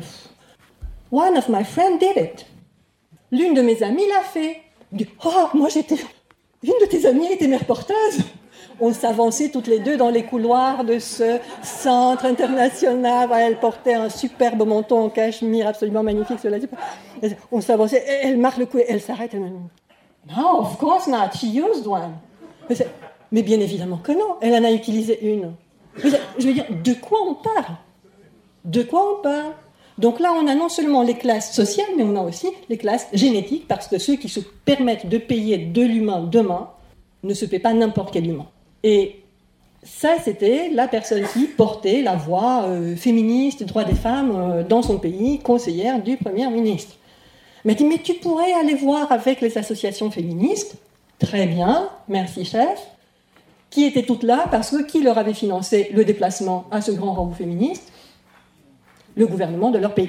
One of my friends did it. L'une de mes amies l'a fait. Je dis, oh, moi j'étais... Une de tes amies était mère porteuse. On s'avançait toutes les deux dans les couloirs de ce centre international. Elle portait un superbe manteau en cachemire absolument magnifique. On s'avançait, elle marque le coup, elle s'arrête. Elle me dit, no, of course not, she used one. Mais bien évidemment que non, elle en a utilisé une. Je veux dire, de quoi on parle ? De quoi on parle ? Donc là, on a non seulement les classes sociales, mais on a aussi les classes génétiques, parce que ceux qui se permettent de payer de l'humain demain ne se paient pas n'importe quel humain. Et ça, c'était la personne qui portait la voix euh, féministe, droits des femmes euh, dans son pays, conseillère du Premier ministre. Elle m'a dit, mais tu pourrais aller voir avec les associations féministes. Très bien, merci chef. Qui étaient toutes là parce que qui leur avait financé le déplacement à ce grand rendez-vous féministe ? Le gouvernement de leur pays.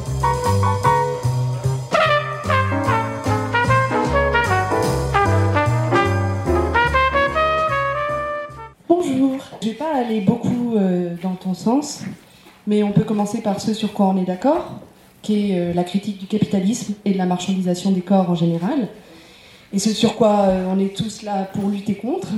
Bonjour. Je ne vais pas aller beaucoup euh, dans ton sens, mais on peut commencer par ce sur quoi on est d'accord, qui est euh, la critique du capitalisme et de la marchandisation des corps en général, et ce sur quoi euh, on est tous là pour lutter contre.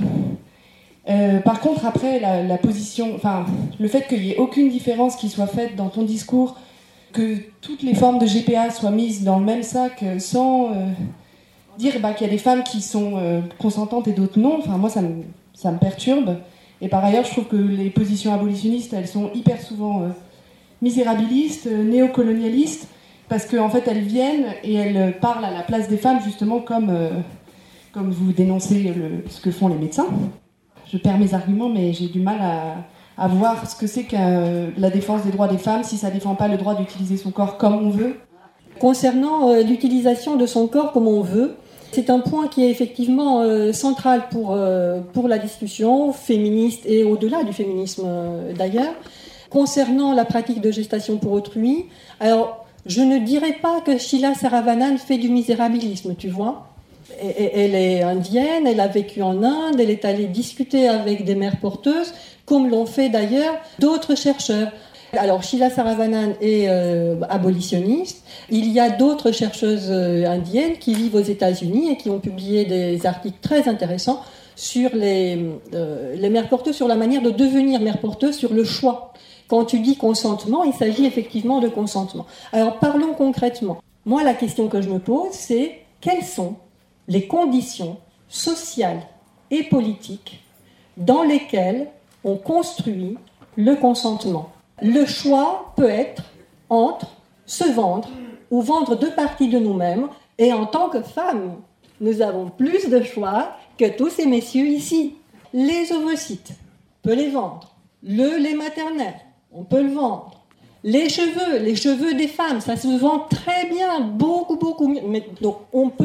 Euh, par contre, après, la, la position, enfin, le fait qu'il n'y ait aucune différence qui soit faite dans ton discours, que toutes les formes de G P A soient mises dans le même sac euh, sans euh, dire bah, qu'il y a des femmes qui sont euh, consentantes et d'autres non, enfin, moi, ça me, ça me perturbe. Et par ailleurs, je trouve que les positions abolitionnistes, elles sont hyper souvent euh, misérabilistes, euh, néocolonialistes, parce qu'en en fait, elles viennent et elles parlent à la place des femmes, justement, comme, euh, comme vous dénoncez le, ce que font les médecins. Je perds mes arguments, mais j'ai du mal à, à voir ce que c'est que euh, la défense des droits des femmes si ça ne défend pas le droit d'utiliser son corps comme on veut. Concernant euh, l'utilisation de son corps comme on veut, c'est un point qui est effectivement euh, central pour, euh, pour la discussion féministe et au-delà du féminisme euh, d'ailleurs. Concernant la pratique de gestation pour autrui, alors je ne dirais pas que Sheila Saravanan fait du misérabilisme, tu vois. Elle est indienne, elle a vécu en Inde, elle est allée discuter avec des mères porteuses, comme l'ont fait d'ailleurs d'autres chercheurs. Alors, Sheila Saravanan est euh, abolitionniste. Il y a d'autres chercheuses euh, indiennes qui vivent aux États-Unis et qui ont publié des articles très intéressants sur les, euh, les mères porteuses, sur la manière de devenir mère porteuse, sur le choix. Quand tu dis consentement, il s'agit effectivement de consentement. Alors, parlons concrètement. Moi, la question que je me pose, c'est quelles sont les conditions sociales et politiques dans lesquelles on construit le consentement. Le choix peut être entre se vendre ou vendre deux parties de nous-mêmes, et en tant que femmes, nous avons plus de choix que tous ces messieurs ici. Les ovocytes, on peut les vendre. Le lait maternel, on peut le vendre. Les cheveux, les cheveux des femmes, ça se vend très bien, beaucoup, beaucoup mieux. Mais, donc, on peut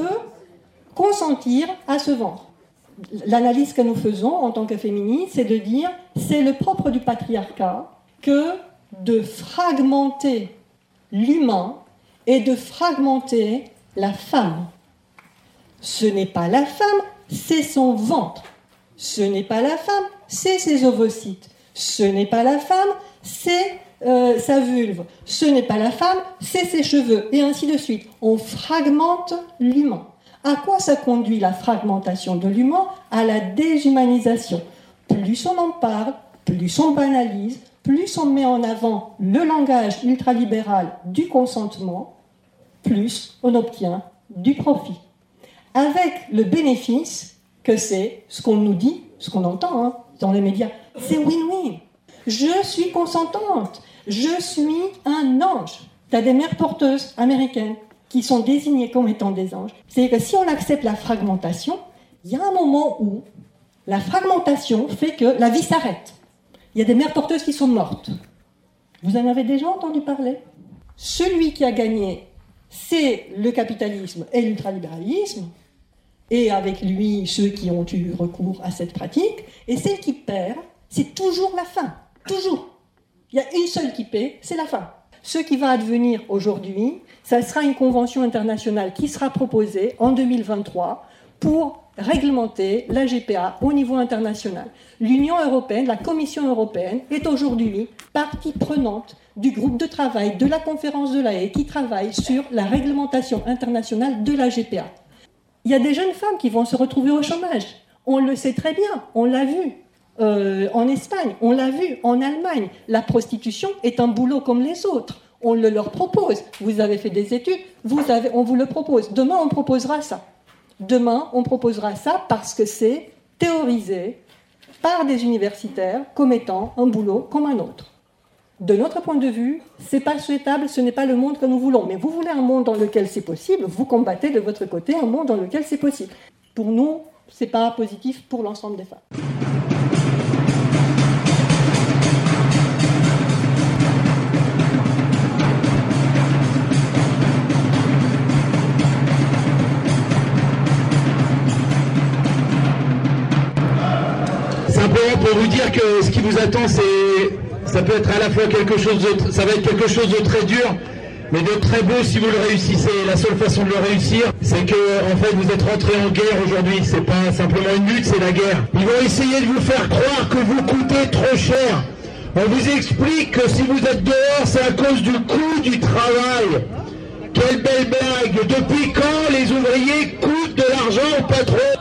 consentir à se vendre. L'analyse que nous faisons en tant que féministes, c'est de dire c'est le propre du patriarcat que de fragmenter l'humain et de fragmenter la femme. Ce n'est pas la femme, c'est son ventre. Ce n'est pas la femme, c'est ses ovocytes. Ce n'est pas la femme, c'est euh, sa vulve. Ce n'est pas la femme, c'est ses cheveux. Et ainsi de suite. On fragmente l'humain. À quoi ça conduit la fragmentation de l'humain? À la déshumanisation. Plus on en parle, plus on banalise, plus on met en avant le langage ultralibéral du consentement, plus on obtient du profit. Avec le bénéfice que c'est ce qu'on nous dit, ce qu'on entend hein, dans les médias, c'est win-win. Je suis consentante, je suis un ange. Tu as des mères porteuses américaines qui sont désignées comme étant des anges. C'est-à-dire que si on accepte la fragmentation, il y a un moment où la fragmentation fait que la vie s'arrête. Il y a des mères porteuses qui sont mortes. Vous en avez déjà entendu parler? Celui qui a gagné, c'est le capitalisme et l'ultralibéralisme, et avec lui, ceux qui ont eu recours à cette pratique, et celle qui perd, c'est toujours la fin. Toujours. Il y a une seule qui paie, c'est la fin. Ce qui va advenir aujourd'hui, ça sera une convention internationale qui sera proposée en deux mille vingt-trois pour réglementer la G P A au niveau international. L'Union européenne, la Commission européenne, est aujourd'hui partie prenante du groupe de travail de la conférence de La Haye qui travaille sur la réglementation internationale de la G P A. Il y a des jeunes femmes qui vont se retrouver au chômage. On le sait très bien, on l'a vu euh, en Espagne, on l'a vu en Allemagne. La prostitution est un boulot comme les autres. On le leur propose. Vous avez fait des études, vous avez, on vous le propose. Demain, on proposera ça. Demain, on proposera ça parce que c'est théorisé par des universitaires comme étant un boulot comme un autre. De notre point de vue, c'est pas souhaitable, ce n'est pas le monde que nous voulons. Mais vous voulez un monde dans lequel c'est possible, vous combattez de votre côté un monde dans lequel c'est possible. Pour nous, c'est pas positif pour l'ensemble des femmes. Simplement pour vous dire que ce qui vous attend, c'est, ça peut être à la fois quelque chose de, ça va être quelque chose de très dur, mais de très beau si vous le réussissez. La seule façon de le réussir, c'est que, en fait, vous êtes rentré en guerre aujourd'hui. C'est pas simplement une lutte, c'est la guerre. Ils vont essayer de vous faire croire que vous coûtez trop cher. On vous explique que si vous êtes dehors, c'est à cause du coût du travail. Quelle belle blague! Depuis quand les ouvriers coûtent de l'argent au patron?